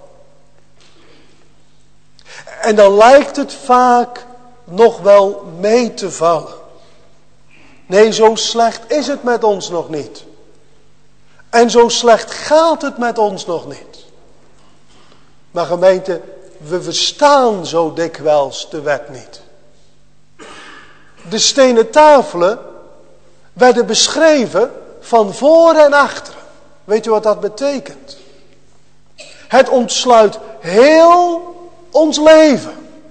En dan lijkt het vaak nog wel mee te vallen. Nee, zo slecht is het met ons nog niet. En zo slecht gaat het met ons nog niet. Maar gemeente, we verstaan zo dikwijls de wet niet. De stenen tafelen werden beschreven van voor en achter. Weet u wat dat betekent? Het ontsluit heel ons leven.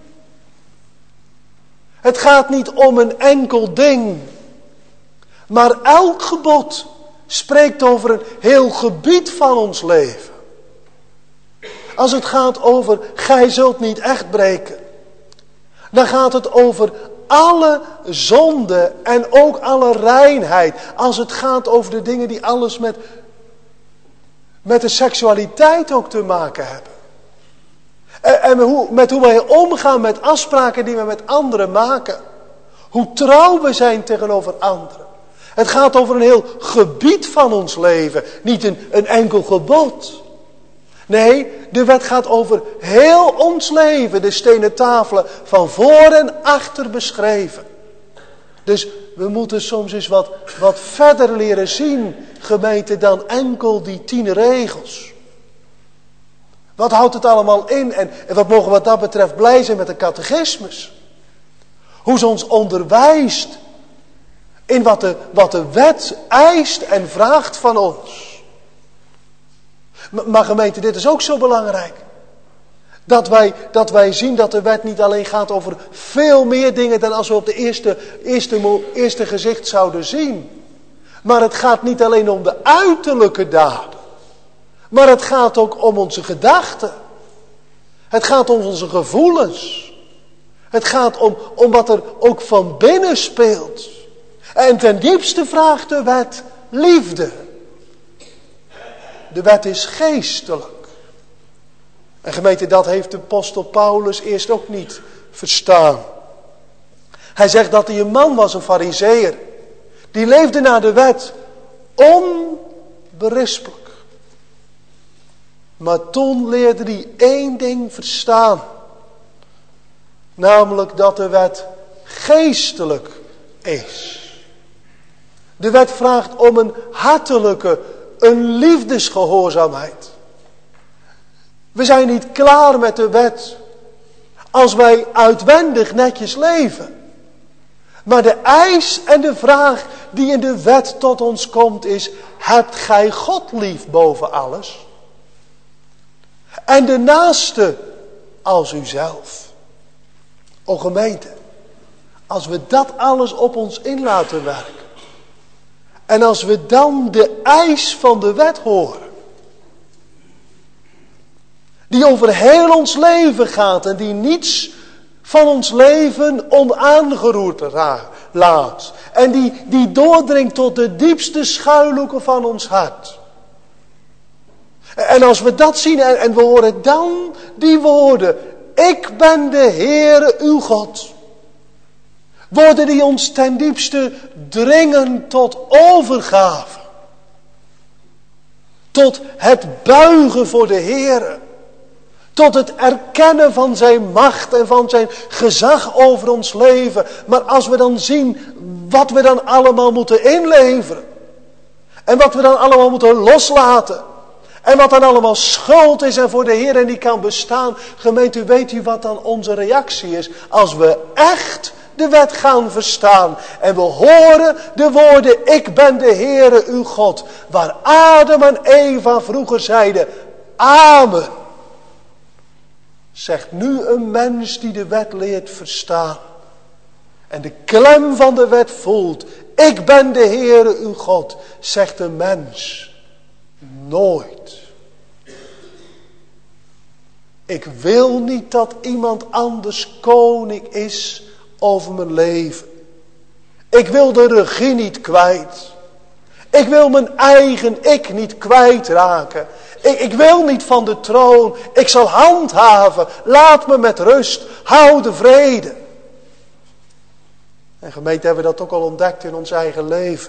Het gaat niet om een enkel ding. Maar elk gebod spreekt over een heel gebied van ons leven. Als het gaat over, gij zult niet echt breken. Dan gaat het over alle zonde en ook alle reinheid. Als het gaat over de dingen die alles met, met de seksualiteit ook te maken hebben. En, en hoe, met hoe wij omgaan met afspraken die we met anderen maken. Hoe trouw we zijn tegenover anderen. Het gaat over een heel gebied van ons leven. Niet een, een enkel gebod. Nee, de wet gaat over heel ons leven. De stenen tafelen van voor en achter beschreven. Dus we moeten soms eens wat, wat verder leren zien, gemeente, dan enkel die tien regels. Wat houdt het allemaal in? En, en wat mogen we wat dat betreft blij zijn met de catechismus. Hoe ze ons onderwijst in wat de, wat de wet eist en vraagt van ons. Maar gemeente, dit is ook zo belangrijk. Dat wij, dat wij zien dat de wet niet alleen gaat over veel meer dingen dan als we op de eerste, eerste, eerste gezicht zouden zien. Maar het gaat niet alleen om de uiterlijke daden. Maar het gaat ook om onze gedachten. Het gaat om onze gevoelens. Het gaat om, om wat er ook van binnen speelt. En ten diepste vraagt de wet liefde. De wet is geestelijk. En gemeente, dat heeft de apostel Paulus eerst ook niet verstaan. Hij zegt dat hij een man was, een farizeeër. Die leefde naar de wet. Onberispelijk. Maar toen leerde hij één ding verstaan. Namelijk dat de wet geestelijk is. De wet vraagt om een hartelijke, een liefdesgehoorzaamheid. We zijn niet klaar met de wet als wij uitwendig netjes leven. Maar de eis en de vraag die in de wet tot ons komt is: hebt gij God lief boven alles? En de naaste als uzelf. O gemeente, als we dat alles op ons in laten werken. En als we dan de eis van de wet horen. Die over heel ons leven gaat en die niets van ons leven onaangeroerd laat. En die, die doordringt tot de diepste schuilhoeken van ons hart. En als we dat zien en, en we horen dan die woorden: ik ben de Heere uw God. Woorden die ons ten diepste dringen tot overgave. Tot het buigen voor de Heere. Tot het erkennen van zijn macht en van zijn gezag over ons leven. Maar als we dan zien wat we dan allemaal moeten inleveren. En wat we dan allemaal moeten loslaten. En wat dan allemaal schuld is en voor de Heer en die kan bestaan. Gemeente, weet u wat dan onze reactie is? Als we echt de wet gaan verstaan. En we horen de woorden: ik ben de Heere uw God. Waar Adam en Eva vroeger zeiden: amen. Zegt nu een mens die de wet leert verstaan. En de klem van de wet voelt: ik ben de Heere uw God. Zegt een mens: nooit. Ik wil niet dat iemand anders koning is over mijn leven. Ik wil de regie niet kwijt. Ik wil mijn eigen ik niet kwijtraken. Ik, ik wil niet van de troon. Ik zal handhaven. Laat me met rust. Hou de vrede. En gemeente, hebben we dat ook al ontdekt in ons eigen leven.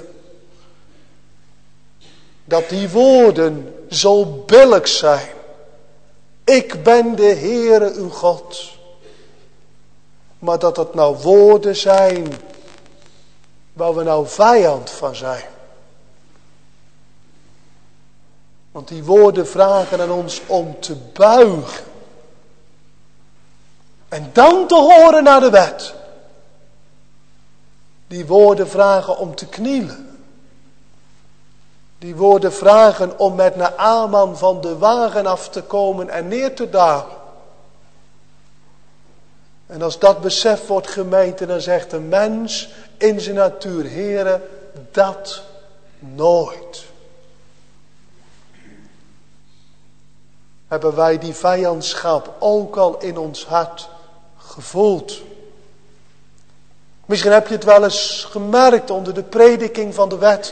Dat die woorden zo billijk zijn. Ik ben de Heere uw God. Maar dat het nou woorden zijn waar we nou vijand van zijn. Want die woorden vragen aan ons om te buigen. En dan te horen naar de wet. Die woorden vragen om te knielen. Die woorden vragen om met Naaman van de wagen af te komen en neer te dalen. En als dat besef wordt, gemeente, dan zegt de mens in zijn natuur: Heere, dat nooit. Hebben wij die vijandschap ook al in ons hart gevoeld? Misschien heb je het wel eens gemerkt onder de prediking van de wet.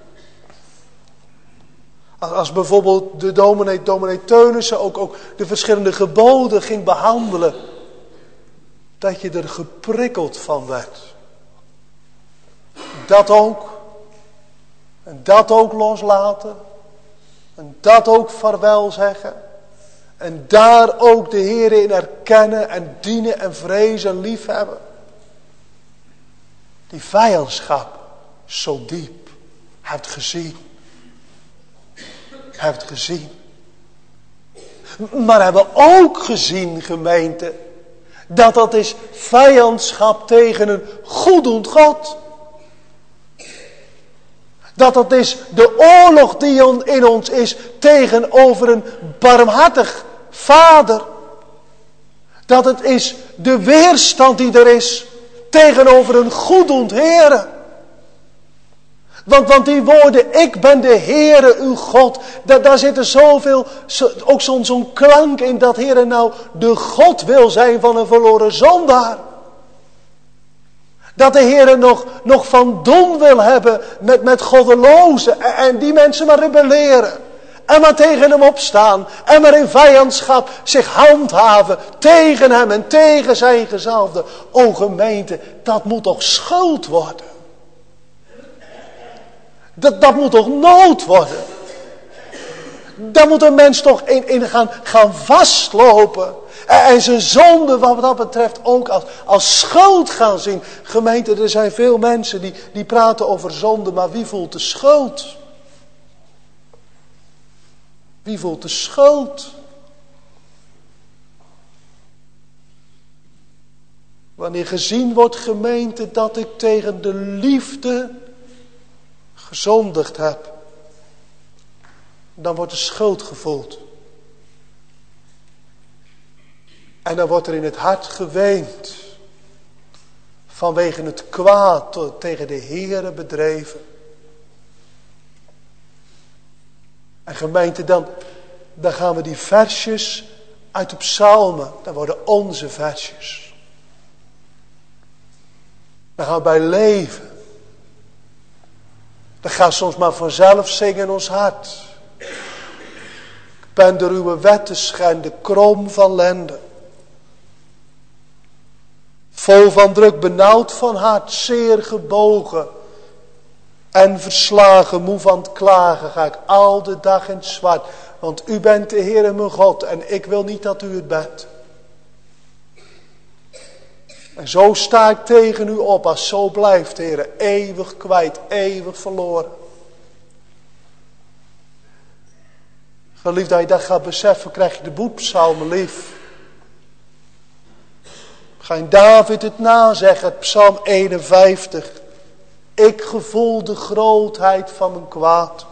Als bijvoorbeeld de dominee, dominee Teunissen ook, ook de verschillende geboden ging behandelen. Dat je er geprikkeld van werd. Dat ook. En dat ook loslaten. En dat ook vaarwel zeggen. En daar ook de Heer in erkennen en dienen en vrezen en liefhebben. Die vijandschap zo diep. Hij heeft gezien. Hij heeft gezien. Maar hebben ook gezien, gemeente, dat dat is vijandschap tegen een goeddoend God. Dat dat is de oorlog die in ons is tegenover een barmhartig Vader. Dat het is de weerstand die er is tegenover een goeddoend Heere. Want, want die woorden, ik ben de Heere uw God, daar, daar zit er zoveel, zo, ook zo'n zo'n klank in dat Heere nou de God wil zijn van een verloren zondaar. Dat de Heer nog, nog van doen wil hebben met, met goddelozen. En, en die mensen maar rebelleren. En maar tegen hem opstaan. En maar in vijandschap zich handhaven tegen hem en tegen zijn gezalfde. O gemeente, dat moet toch schuld worden. Dat, dat moet toch nood worden. Daar moet een mens toch in, in gaan, gaan vastlopen. En, en zijn zonde wat dat betreft ook als, als schuld gaan zien. Gemeente, er zijn veel mensen die, die praten over zonde, maar wie voelt de schuld? Wie voelt de schuld? Wanneer gezien wordt, gemeente, dat ik tegen de liefde gezondigd heb, dan wordt de schuld gevoeld. En dan wordt er in het hart geweend vanwege het kwaad tegen de Heere bedreven. En gemeente, dan, dan gaan we die versjes uit de psalmen, dat worden onze versjes. Dan gaan we bij leven. Dat gaat soms maar vanzelf zingen in ons hart. Ik ben door uw wetten schende, krom van lende. Vol van druk, benauwd van hart, zeer gebogen. En verslagen, moe van het klagen, ga ik al de dag in het zwart. Want u bent de Heere mijn God en ik wil niet dat u het bent. En zo sta ik tegen u op, als zo blijft, Heere, eeuwig kwijt, eeuwig verloren. Geliefd, dat je dat gaat beseffen, krijg je de boetpsalmen lief. Ga in David het nazeggen, het psalm eenenvijftig. Ik gevoel de grootheid van mijn kwaad.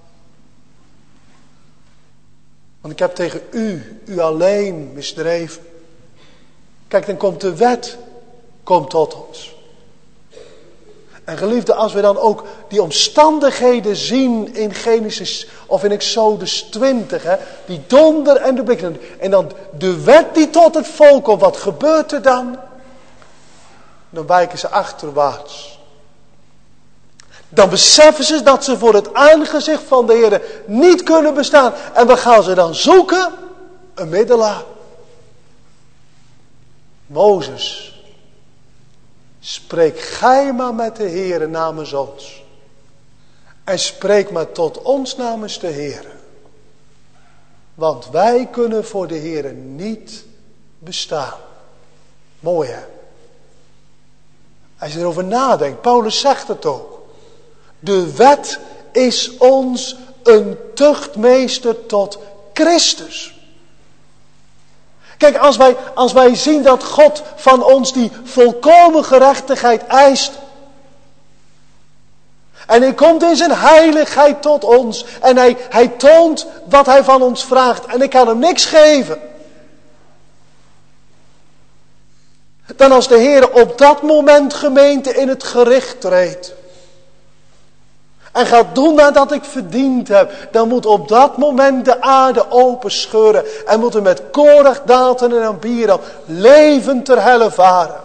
Want ik heb tegen u, u alleen misdreven. Kijk, dan komt de wet, komt tot ons. En geliefde, als we dan ook die omstandigheden zien in Genesis of in Exodus twintig, hè, die donder en de blik. En dan de wet die tot het volk komt, wat gebeurt er dan? Dan wijken ze achterwaarts. Dan beseffen ze dat ze voor het aangezicht van de Heer niet kunnen bestaan. En wat gaan ze dan zoeken? Een middelaar. Mozes, spreek gij maar met de Heer namens ons. En spreek maar tot ons namens de Heer. Want wij kunnen voor de Heer niet bestaan. Mooi hè? Als je erover nadenkt, Paulus zegt het ook. De wet is ons een tuchtmeester tot Christus. Kijk, als wij, als wij zien dat God van ons die volkomen gerechtigheid eist. En hij komt in zijn heiligheid tot ons. En hij, hij toont wat hij van ons vraagt. En ik kan hem niks geven. Dan als de Heer op dat moment, gemeente, in het gericht treedt. En gaat doen nadat ik verdiend heb. Dan moet op dat moment de aarde open scheuren. En moeten met Korach, Datan en Abiram levend ter helle varen.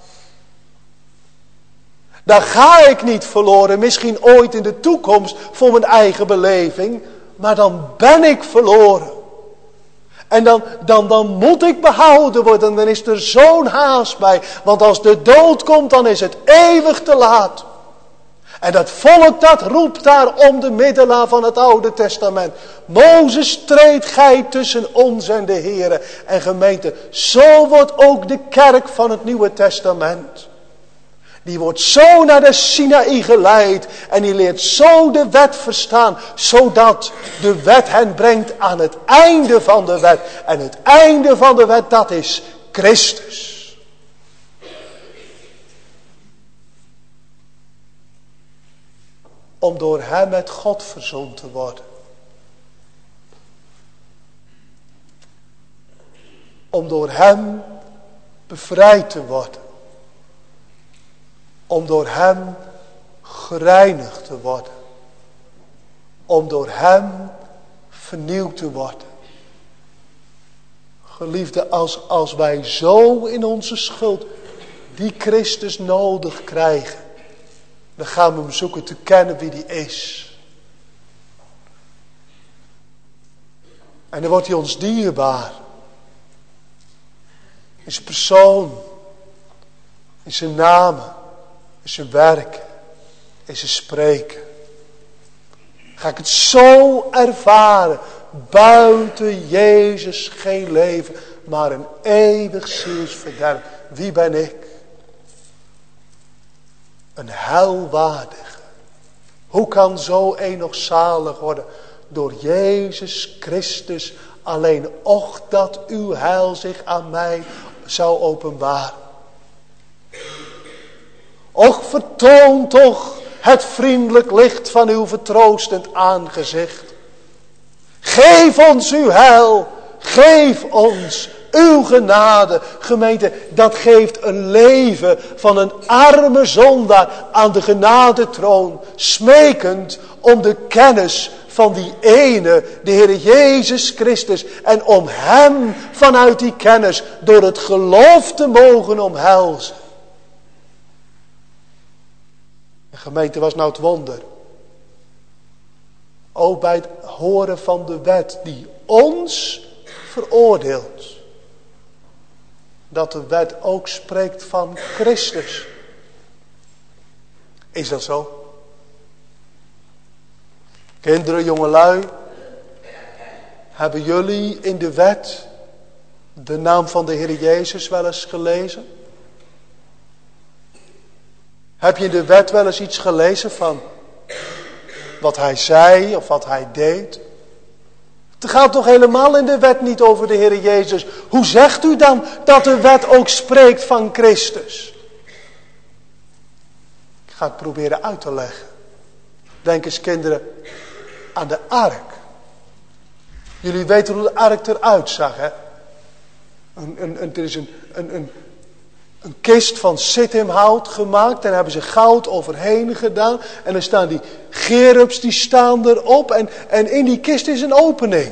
Daar ga ik niet verloren. Misschien ooit in de toekomst voor mijn eigen beleving. Maar dan ben ik verloren. En dan, dan, dan moet ik behouden worden. Dan is er zo'n haast bij. Want als de dood komt, dan is het eeuwig te laat. En dat volk dat roept daar om de middelaar van het Oude Testament. Mozes, treed gij tussen ons en de Heere. En gemeente, zo wordt ook de kerk van het Nieuwe Testament. Die wordt zo naar de Sinaï geleid. En die leert zo de wet verstaan. Zodat de wet hen brengt aan het einde van de wet. En het einde van de wet, dat is Christus. Om door hem met God verzoend te worden. Om door hem bevrijd te worden. Om door hem gereinigd te worden. Om door hem vernieuwd te worden. Geliefde, als, als wij zo in onze schuld die Christus nodig krijgen, dan gaan we hem zoeken te kennen wie die is. En dan wordt hij ons dierbaar. In zijn persoon, in zijn namen, in zijn werk, in zijn spreken. Ga ik het zo ervaren, buiten Jezus geen leven, maar een eeuwig zielsverderf. Wie ben ik? Een heilwaardige. Hoe kan zo een nog zalig worden? Door Jezus Christus alleen. Och dat uw heil zich aan mij zou openbaren. Och vertoon toch het vriendelijk licht van uw vertroostend aangezicht. Geef ons uw heil. Geef ons uw genade. Gemeente, dat geeft een leven van een arme zondaar aan de genadetroon. Smekend om de kennis van die ene, de Heer Jezus Christus. En om hem vanuit die kennis door het geloof te mogen omhelzen. En gemeente, was nou het wonder. Ook bij het horen van de wet die ons veroordeelt. Dat de wet ook spreekt van Christus. Is dat zo? Kinderen, jongelui, hebben jullie in de wet de naam van de Heer Jezus wel eens gelezen? Heb je in de wet wel eens iets gelezen van wat hij zei of wat hij deed? Het gaat toch helemaal in de wet niet over de Heer Jezus. Hoe zegt u dan dat de wet ook spreekt van Christus? Ik ga het proberen uit te leggen. Denk eens, kinderen, aan de ark. Jullie weten hoe de ark eruit zag, hè? Een, een, een, er is een, een, een, een kist van sittimhout gemaakt. En daar hebben ze goud overheen gedaan. En dan staan die gerubs, die staan erop. En, en in die kist is een opening.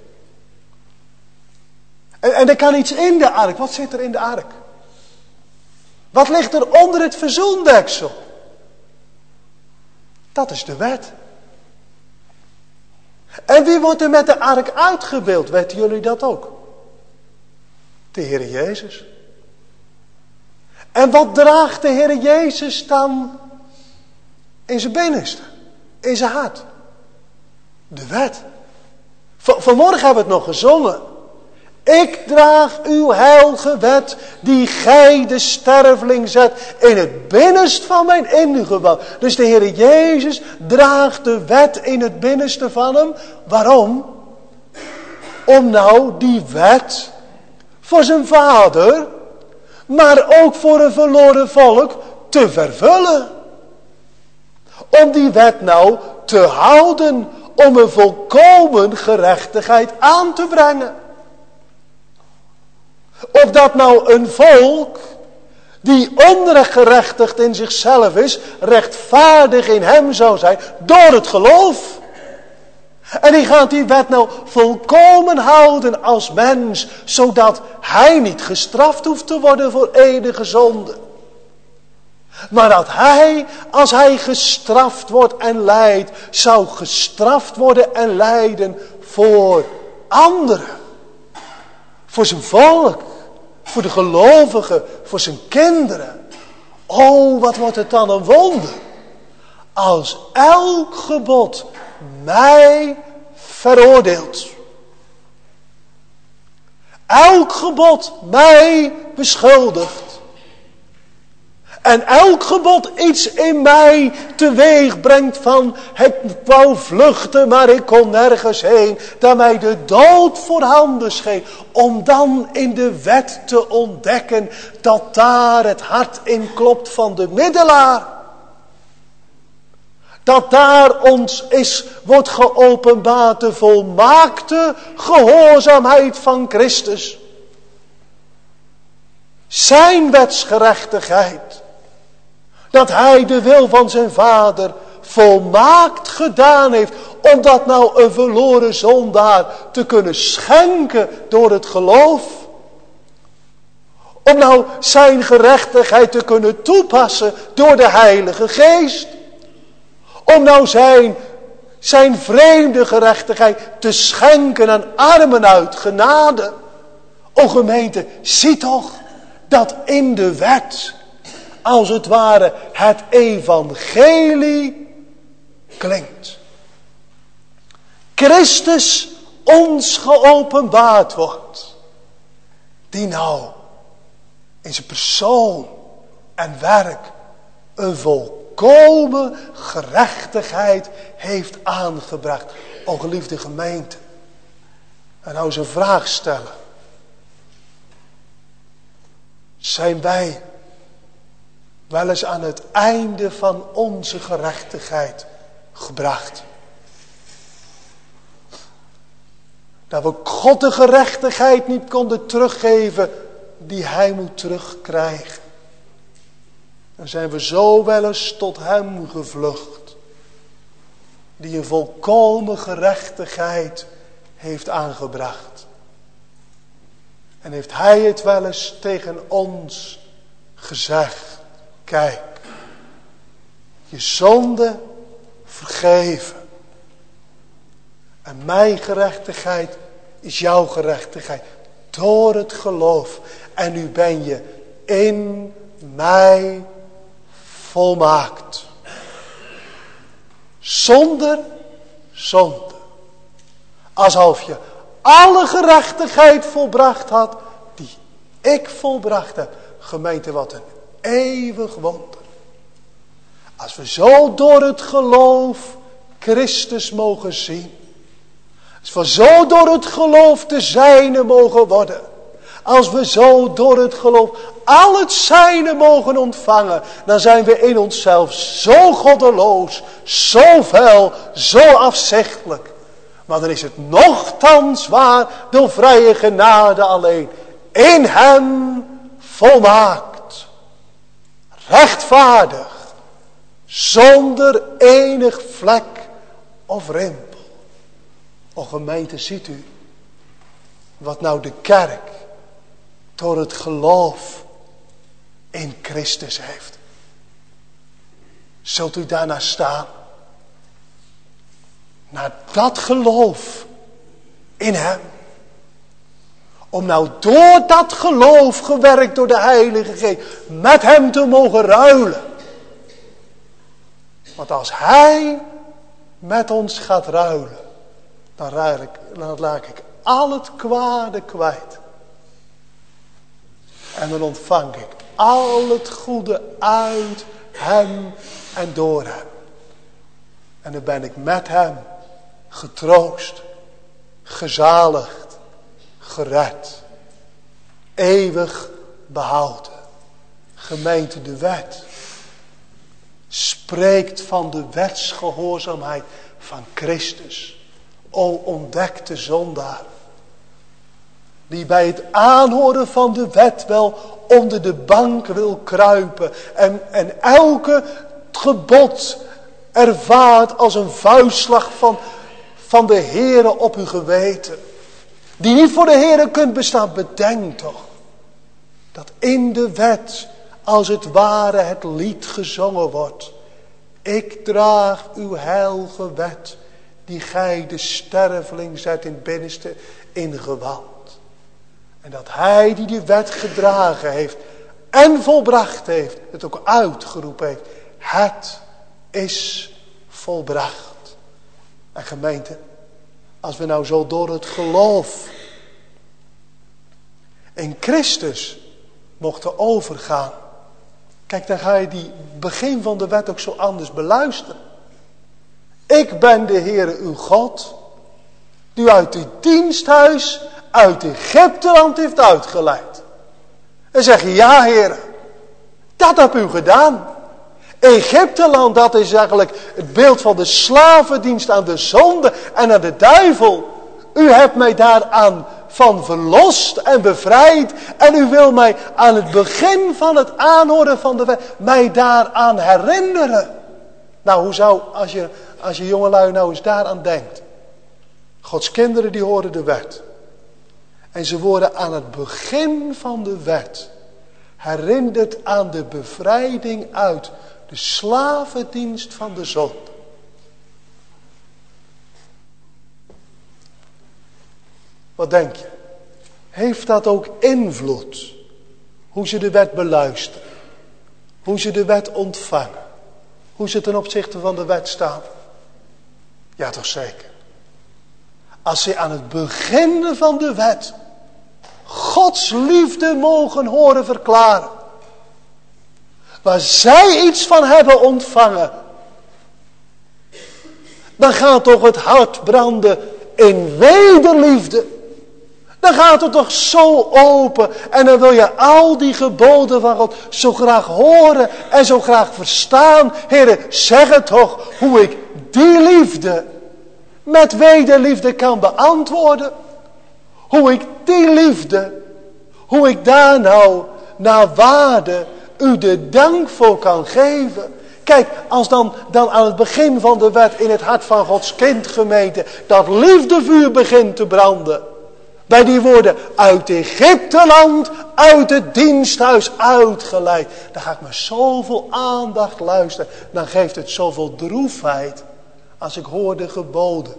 En, en er kan iets in de ark. Wat zit er in de ark? Wat ligt er onder het verzoendeksel? Dat is de wet. En wie wordt er met de ark uitgebeeld? Weten jullie dat ook? De Heer Jezus. En wat draagt de Heer Jezus dan in zijn binnenste? In zijn hart? De wet. Van, vanmorgen hebben we het nog gezongen. Ik draag uw heilige wet, die gij de sterveling zet, in het binnenst van mijn ingewand. Dus de Heer Jezus draagt de wet in het binnenste van hem. Waarom? Om nou die wet voor zijn vader, maar ook voor een verloren volk te vervullen. Om die wet nou te houden, om een volkomen gerechtigheid aan te brengen. Of dat nou een volk die ongerechtigd in zichzelf is, rechtvaardig in hem zou zijn door het geloof. En die gaat die wet nou volkomen houden als mens, zodat hij niet gestraft hoeft te worden voor eeuwige zonde. Maar dat hij, als hij gestraft wordt en lijdt, zou gestraft worden en lijden voor anderen. Voor zijn volk, voor de gelovigen, voor zijn kinderen. Oh, wat wordt het dan een wonder. Als elk gebod mij veroordeelt. Elk gebod mij beschuldigt. En elk gebod iets in mij teweeg brengt van, ik wou vluchten, maar ik kon nergens heen. Dat mij de dood voorhanden scheen. Om dan in de wet te ontdekken dat daar het hart in klopt van de middelaar. Dat daar ons is, wordt geopenbaard de volmaakte gehoorzaamheid van Christus. Zijn wetsgerechtigheid. Dat hij de wil van zijn vader volmaakt gedaan heeft. Om dat nou een verloren zondaar te kunnen schenken door het geloof. Om nou zijn gerechtigheid te kunnen toepassen door de Heilige Geest. Om nou zijn, zijn vreemde gerechtigheid te schenken aan armen uit genade. O gemeente, zie toch dat in de wet, als het ware, het evangelie klinkt. Christus ons geopenbaard wordt. Die nou in zijn persoon en werk een volkomen gerechtigheid heeft aangebracht. O geliefde gemeente. En nou eens een vraag stellen. Zijn wij wel eens aan het einde van onze gerechtigheid gebracht? Dat we God de gerechtigheid niet konden teruggeven die hij moet terugkrijgen. Dan zijn we zo wel eens tot hem gevlucht. Die een volkomen gerechtigheid heeft aangebracht. En heeft hij het wel eens tegen ons gezegd. Kijk, je zonde vergeven. En mijn gerechtigheid is jouw gerechtigheid. Door het geloof. En nu ben je in mij volmaakt. Zonder zonde. Alsof je alle gerechtigheid volbracht had die ik volbracht heb. Gemeente, wat een eeuwig wonder. Als we zo door het geloof Christus mogen zien. Als we zo door het geloof de zijne mogen worden. Als we zo door het geloof al het zijne mogen ontvangen. Dan zijn we in onszelf zo goddeloos, zo vuil, zo afzichtelijk. Maar dan is het nochtans waar door vrije genade alleen. In hem volmaakt. Rechtvaardig. Zonder enig vlek of rimpel. O gemeente, ziet u wat nou de kerk door het geloof in Christus heeft. Zult u daarna staan? Naar dat geloof in hem. Om nou door dat geloof gewerkt door de Heilige Geest met hem te mogen ruilen. Want als hij met ons gaat ruilen, dan, ruil ik, dan laat ik al het kwade kwijt. En dan ontvang ik al het goede uit hem en door hem. En dan ben ik met hem getroost, gezaligd, gered, eeuwig behouden. Gemeente, de wet spreekt van de wetsgehoorzaamheid van Christus. O ontdekte zondaar, die bij het aanhoren van de wet wel onder de bank wil kruipen. En, en elke gebod ervaart als een vuistslag van, van de Heere op uw geweten. Die niet voor de Heere kunt bestaan. Bedenk toch dat in de wet als het ware het lied gezongen wordt. Ik draag uw heilige wet, die gij de sterveling zet in het binnenste in gewand. En dat hij die die wet gedragen heeft en volbracht heeft, het ook uitgeroepen heeft. Het is volbracht. En gemeente, als we nou zo door het geloof in Christus mochten overgaan. Kijk, dan ga je die begin van de wet ook zo anders beluisteren. Ik ben de Heere uw God, die u uit uw diensthuis uit Egypteland heeft uitgeleid. En zeg je, ja Heere, dat heb u gedaan. Egypteland, dat is eigenlijk het beeld van de slavendienst aan de zonde en aan de duivel. U hebt mij daaraan van verlost en bevrijd. En u wil mij aan het begin van het aanhoren van de wet, mij daaraan herinneren. Nou, hoe zou, als je, als je jongelui nou eens daaraan denkt. Gods kinderen die horen de wet. En ze worden aan het begin van de wet herinnert aan de bevrijding uit de slavendienst van de zonde. Wat denk je? Heeft dat ook invloed? Hoe ze de wet beluisteren. Hoe ze de wet ontvangen. Hoe ze ten opzichte van de wet staan. Ja, toch zeker. Als ze aan het begin van de wet Gods liefde mogen horen verklaren. Waar zij iets van hebben ontvangen. Dan gaat toch het hart branden in wederliefde. Dan gaat het toch zo open. En dan wil je al die geboden van God zo graag horen en zo graag verstaan. Heere, zeg het toch hoe ik die liefde met wederliefde kan beantwoorden. Hoe ik die liefde, hoe ik daar nou naar waarde u de dank voor kan geven. Kijk, als dan, dan aan het begin van de wet in het hart van Gods kindgemeente dat liefdevuur begint te branden. Bij die woorden, uit Egypteland, uit het diensthuis uitgeleid. Dan ga ik met zoveel aandacht luisteren. Dan geeft het zoveel droefheid als ik hoor de geboden.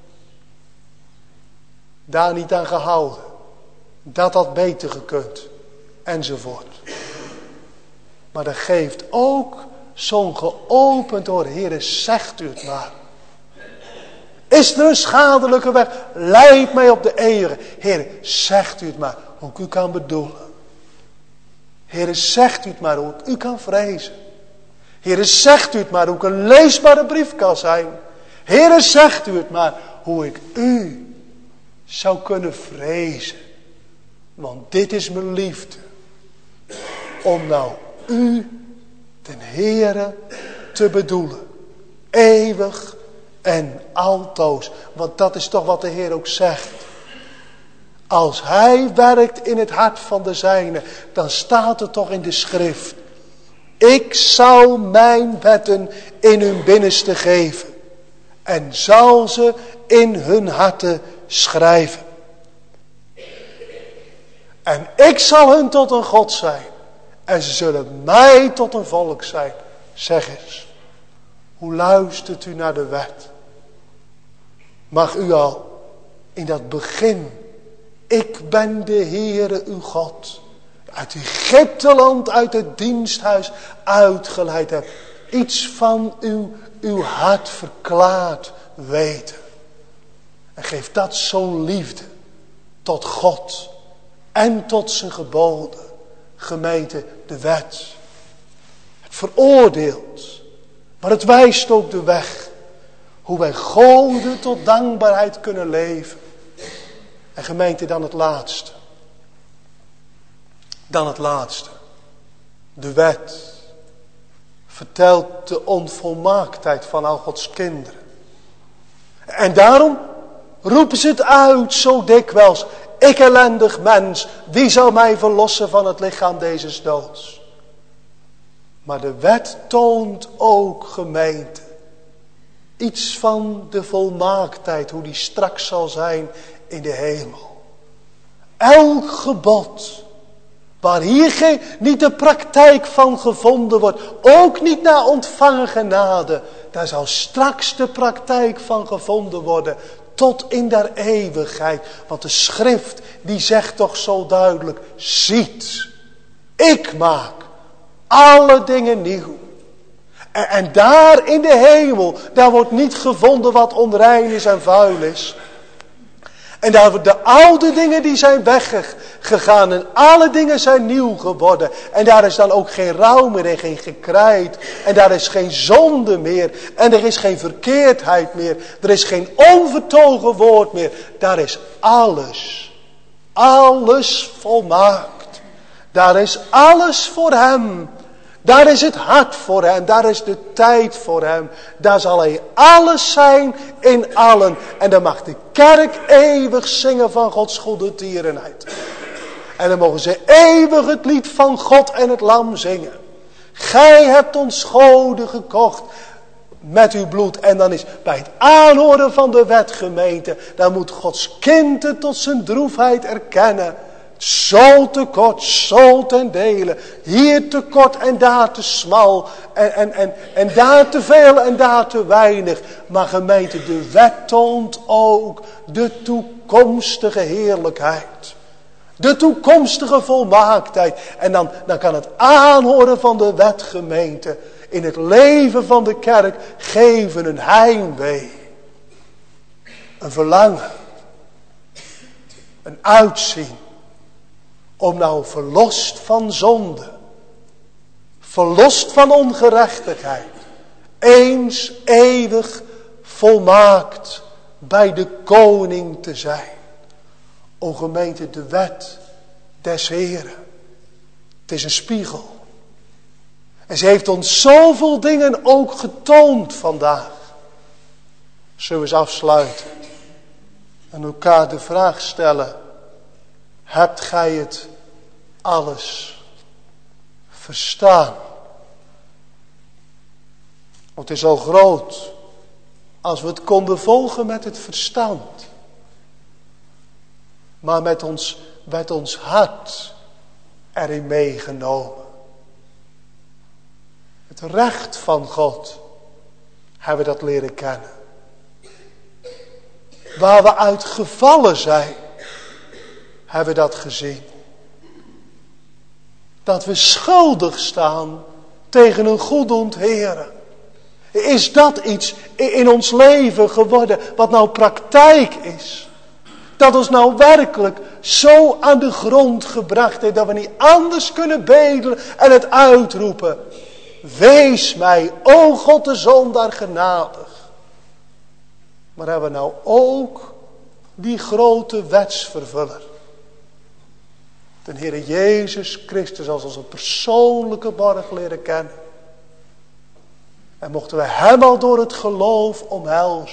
Daar niet aan gehouden. Dat had beter gekund. Enzovoort. Maar dat geeft ook zo'n geopend oor. Heere, zegt u het maar. Is er een schadelijke weg? Leid mij op de eeuwige. Heere, zegt u het maar hoe ik u kan bedoelen. Heere, zegt u het maar hoe ik u kan vrezen. Heere, zegt u het maar hoe ik een leesbare brief kan zijn. Heere, zegt u het maar hoe ik u zou kunnen vrezen. Want dit is mijn liefde. Om nou u, ten Heere, te bedoelen. Eeuwig en altoos. Want dat is toch wat de Heer ook zegt. Als Hij werkt in het hart van de zijne, dan staat het toch in de schrift. Ik zal mijn wetten in hun binnenste geven. En zal ze in hun harten schrijven. En ik zal hun tot een God zijn. En ze zullen mij tot een volk zijn. Zeg eens. Hoe luistert u naar de wet? Mag u al in dat begin. Ik ben de Heere uw God. Uit Egypteland, uit het diensthuis uitgeleid heb. Iets van uw, uw hart verklaard weten. En geef dat zo'n liefde. Tot God. En tot zijn geboden. Gemeente, de wet. Het veroordeelt. Maar het wijst ook de weg. Hoe wij goden tot dankbaarheid kunnen leven. En gemeente, dan het laatste. Dan het laatste. De wet vertelt de onvolmaaktheid van al Gods kinderen. En daarom roepen ze het uit zo dikwijls. Ik ellendig mens, wie zal mij verlossen van het lichaam deze doods? Maar de wet toont ook, gemeente, iets van de volmaaktheid, hoe die straks zal zijn in de hemel. Elk gebod, waar hier geen, niet de praktijk van gevonden wordt, ook niet na ontvangen genade, daar zal straks de praktijk van gevonden worden, tot in der eeuwigheid. Want de schrift, die zegt toch zo duidelijk, ziet, ik maak alle dingen nieuw. En, en daar in de hemel, daar wordt niet gevonden wat onrein is en vuil is. En daar wordt de oude dingen die zijn weggegaan en alle dingen zijn nieuw geworden. En daar is dan ook geen rouw meer en geen gekrijt. En daar is geen zonde meer. En er is geen verkeerdheid meer. Er is geen onvertogen woord meer. Daar is alles. Alles volmaakt. Daar is alles voor hem. Daar is het hart voor hem. Daar is de tijd voor hem. Daar zal hij alles zijn in allen. En dan mag de kerk eeuwig zingen van Gods goede tierenheid. En dan mogen ze eeuwig het lied van God en het lam zingen. Gij hebt ons goden gekocht met uw bloed. En dan is bij het aanhoren van de wet, gemeente, dan moet Gods kind het tot zijn droefheid erkennen. Zo te kort, zo ten dele. Hier te kort en daar te smal. En, en, en, en daar te veel en daar te weinig. Maar gemeente, de wet toont ook de toekomstige heerlijkheid. De toekomstige volmaaktheid. En dan, dan kan het aanhoren van de wet, gemeente, in het leven van de kerk geven een heimwee. Een verlangen. Een uitzien. Om nou verlost van zonde. Verlost van ongerechtigheid. Eens eeuwig volmaakt bij de koning te zijn. O gemeente, de wet des Heren. Het is een spiegel. En ze heeft ons zoveel dingen ook getoond vandaag. Zullen we eens afsluiten. En elkaar de vraag stellen. Hebt gij het alles verstaan? Want het is al groot. Als we het konden volgen met het verstand. Maar met ons, met ons hart erin meegenomen. Het recht van God hebben we dat leren kennen. Waar we uit gevallen zijn, hebben we dat gezien. Dat we schuldig staan tegen een goeddoend Heere. Is dat iets in ons leven geworden wat nou praktijk is? Dat ons nou werkelijk zo aan de grond gebracht heeft dat we niet anders kunnen bedelen en het uitroepen. Wees mij, o God de zondaar, genadig. Maar hebben we nou ook die grote wetsvervuller. De Heere Jezus Christus als onze persoonlijke borg leren kennen. En mochten we hem al door het geloof omhelzen.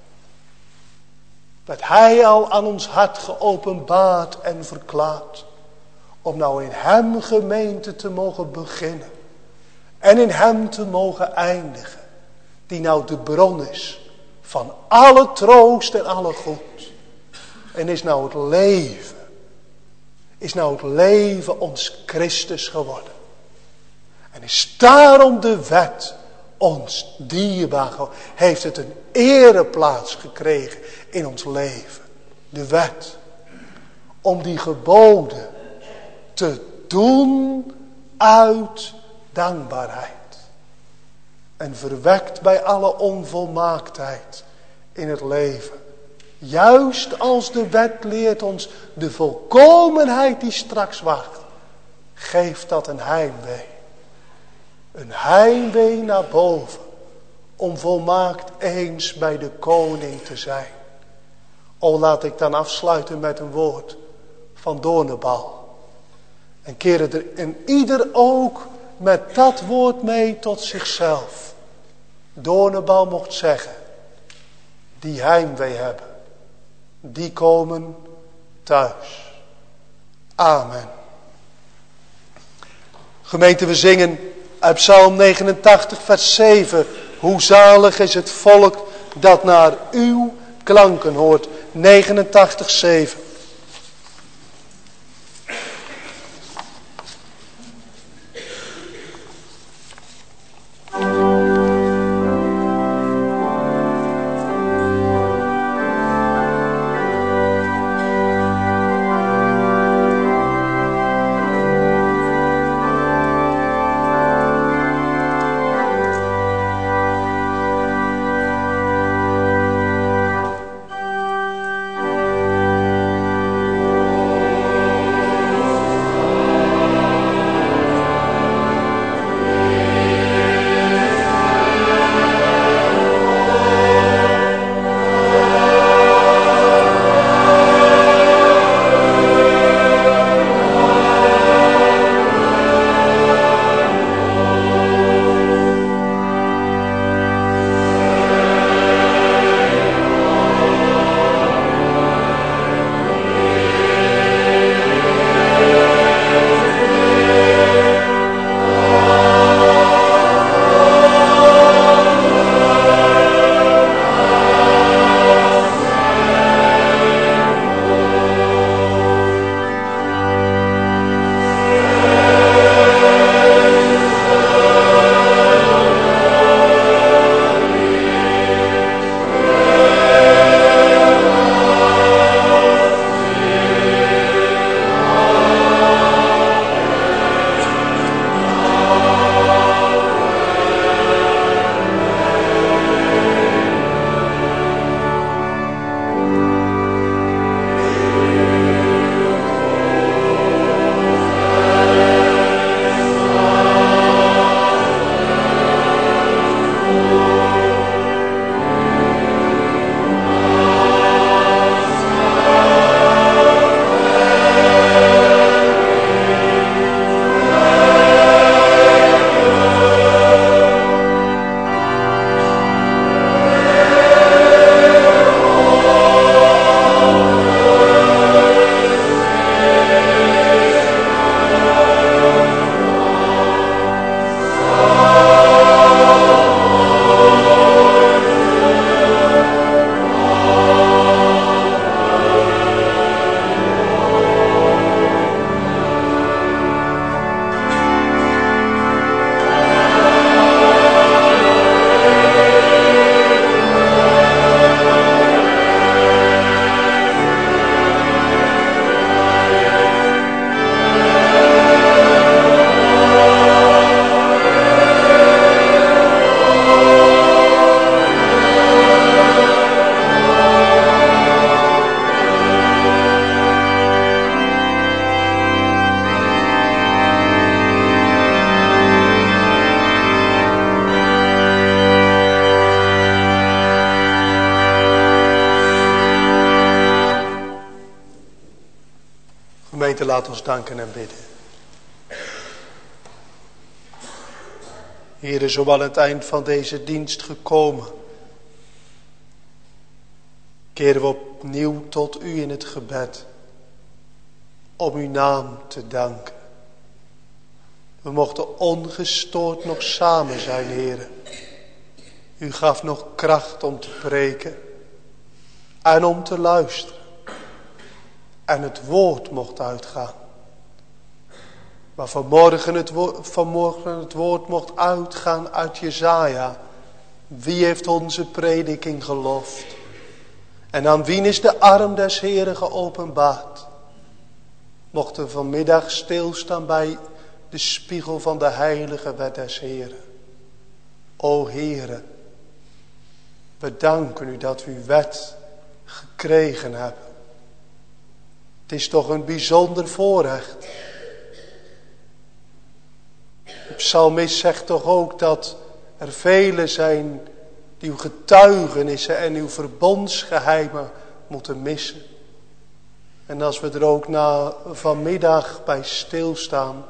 Werd hij al aan ons hart geopenbaard en verklaard. Om nou in hem gemeente te mogen beginnen. En in hem te mogen eindigen. Die nou de bron is van alle troost en alle goed. En is nou het leven. Is nou het leven ons Christus geworden. En is daarom de wet ons dierbaar geworden. Heeft het een ereplaats gekregen in ons leven. De wet. Om die geboden te doen uit dankbaarheid. En verwekt bij alle onvolmaaktheid in het leven. Juist als de wet leert ons de volkomenheid die straks wacht. Geeft dat een heimwee. Een heimwee naar boven. Om volmaakt eens bij de koning te zijn. O, laat ik dan afsluiten met een woord van Doornenbal. En keren er in ieder ook met dat woord mee tot zichzelf. Doornenbal mocht zeggen. Die heimwee hebben. Die komen thuis. Amen. Gemeente, we zingen uit Psalm negenentachtig vers zeven. Hoe zalig is het volk dat naar uw klanken hoort. negenentachtig zeven. Gemeente, laat ons danken en bidden. Heere, zo aan het eind van deze dienst gekomen, keren we opnieuw tot u in het gebed, om uw naam te danken. We mochten ongestoord nog samen zijn, Heere. U gaf nog kracht om te preken en om te luisteren. En het woord mocht uitgaan. Maar vanmorgen het, woord, vanmorgen het woord mocht uitgaan uit Jesaja. Wie heeft onze prediking geloofd? En aan wie is de arm des Heeren geopenbaard? Mochten we vanmiddag stilstaan bij de spiegel van de heilige wet des Heeren. O Heere, we danken u dat we uw wet gekregen hebben. Het is toch een bijzonder voorrecht. De psalmist zegt toch ook dat er velen zijn die uw getuigenissen en uw verbondsgeheimen moeten missen. En als we er ook na vanmiddag bij stilstaan,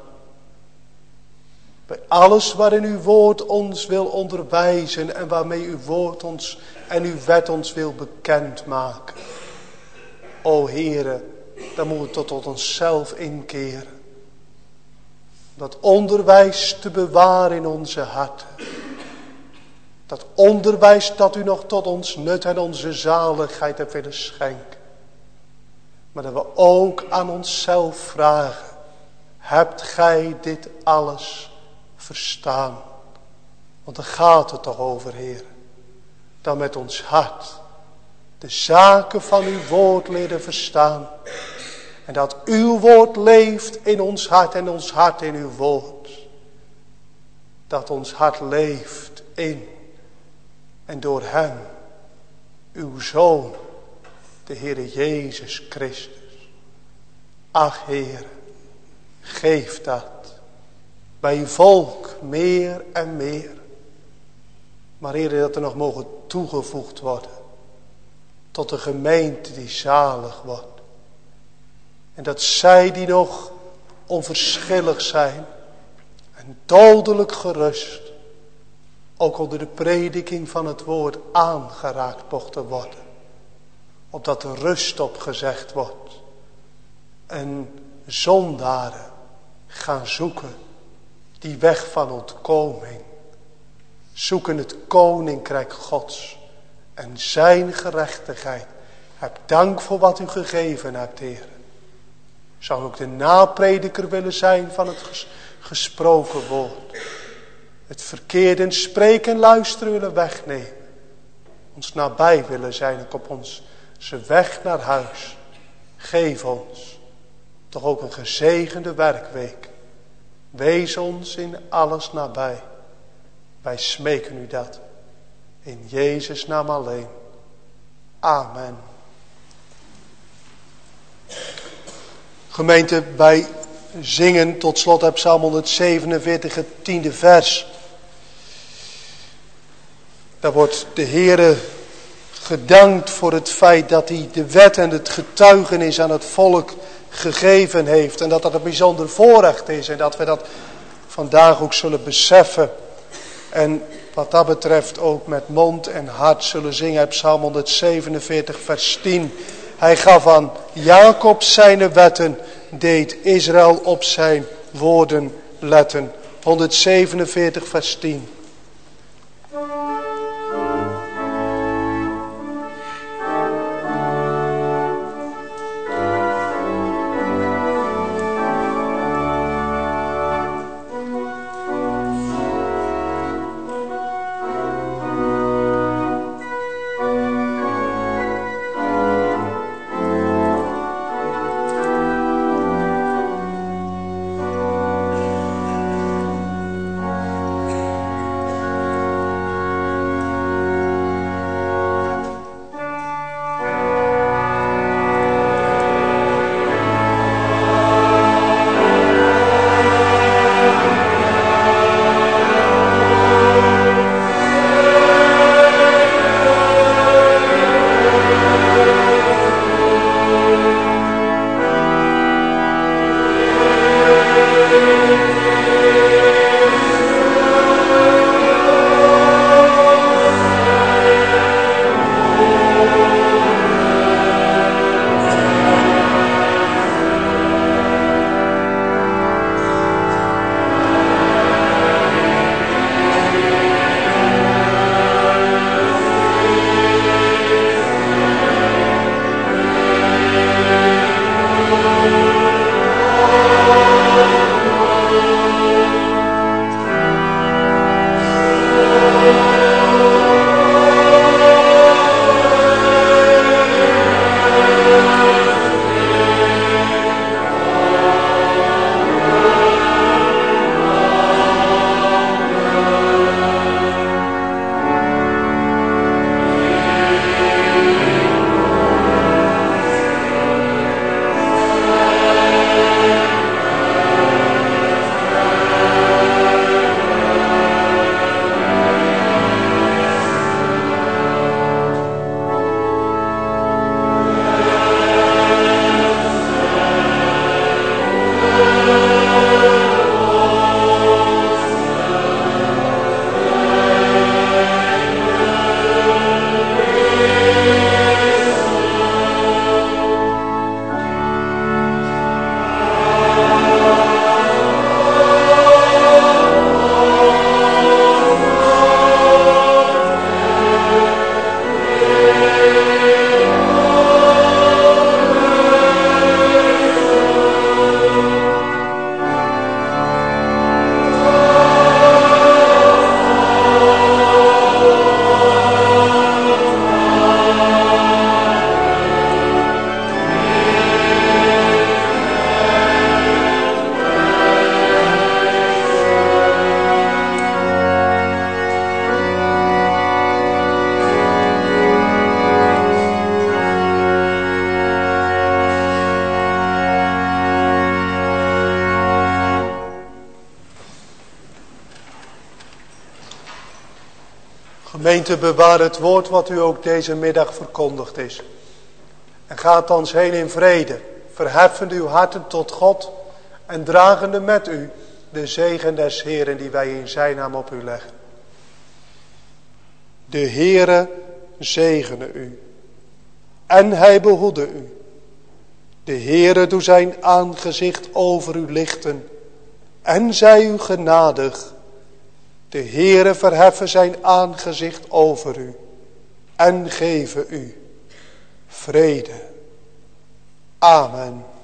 bij alles waarin uw woord ons wil onderwijzen en waarmee uw woord ons en uw wet ons wil bekendmaken. O Heere, dan moeten we tot, tot onszelf inkeren. Dat onderwijs te bewaren in onze harten. Dat onderwijs dat u nog tot ons nut en onze zaligheid hebt willen schenken. Maar dat we ook aan onszelf vragen. Hebt gij dit alles verstaan? Want daar gaat het toch over, Heer. Dan met ons hart de zaken van uw woord leren verstaan. En dat uw woord leeft in ons hart en ons hart in uw woord. Dat ons hart leeft in en door hem, uw Zoon, de Heere Jezus Christus. Ach Heer, geef dat bij uw volk meer en meer. Maar Heer, dat er nog mogen toegevoegd worden tot de gemeente die zalig wordt. En dat zij die nog onverschillig zijn en dodelijk gerust, ook onder de prediking van het woord aangeraakt mochten worden. Opdat er rust op gezegd wordt. En zondaren gaan zoeken die weg van ontkoming. Zoeken het koninkrijk Gods en zijn gerechtigheid. Heb dank voor wat u gegeven hebt, Heer. Zou ook de naprediker willen zijn van het ges- gesproken woord. Het verkeerde in spreken en luisteren willen wegnemen. Ons nabij willen zijn ook op onze weg naar huis. Geef ons toch ook een gezegende werkweek. Wees ons in alles nabij. Wij smeken u dat. In Jezus' naam alleen. Amen. Gemeente, wij zingen tot slot uit Psalm honderdzevenenveertig het tiende vers. Daar wordt de Heere gedankt voor het feit dat hij de wet en het getuigenis aan het volk gegeven heeft. En dat dat een bijzonder voorrecht is en dat we dat vandaag ook zullen beseffen. En wat dat betreft ook met mond en hart zullen zingen uit Psalm honderdzevenenveertig vers tien. Hij gaf aan Jacob zijn wetten, deed Israël op zijn woorden letten. honderdzevenenveertig vers tien. Gemeente, bewaar het woord wat u ook deze middag verkondigd is. En gaat ons heen in vrede, verheffende uw harten tot God en dragende met u de zegen des Heeren die wij in zijn naam op u leggen. De Heere zegene u en hij behoede u. De Heere doe zijn aangezicht over u lichten en zij u genadig. De Heere verheffen zijn aangezicht over u en geven u vrede. Amen.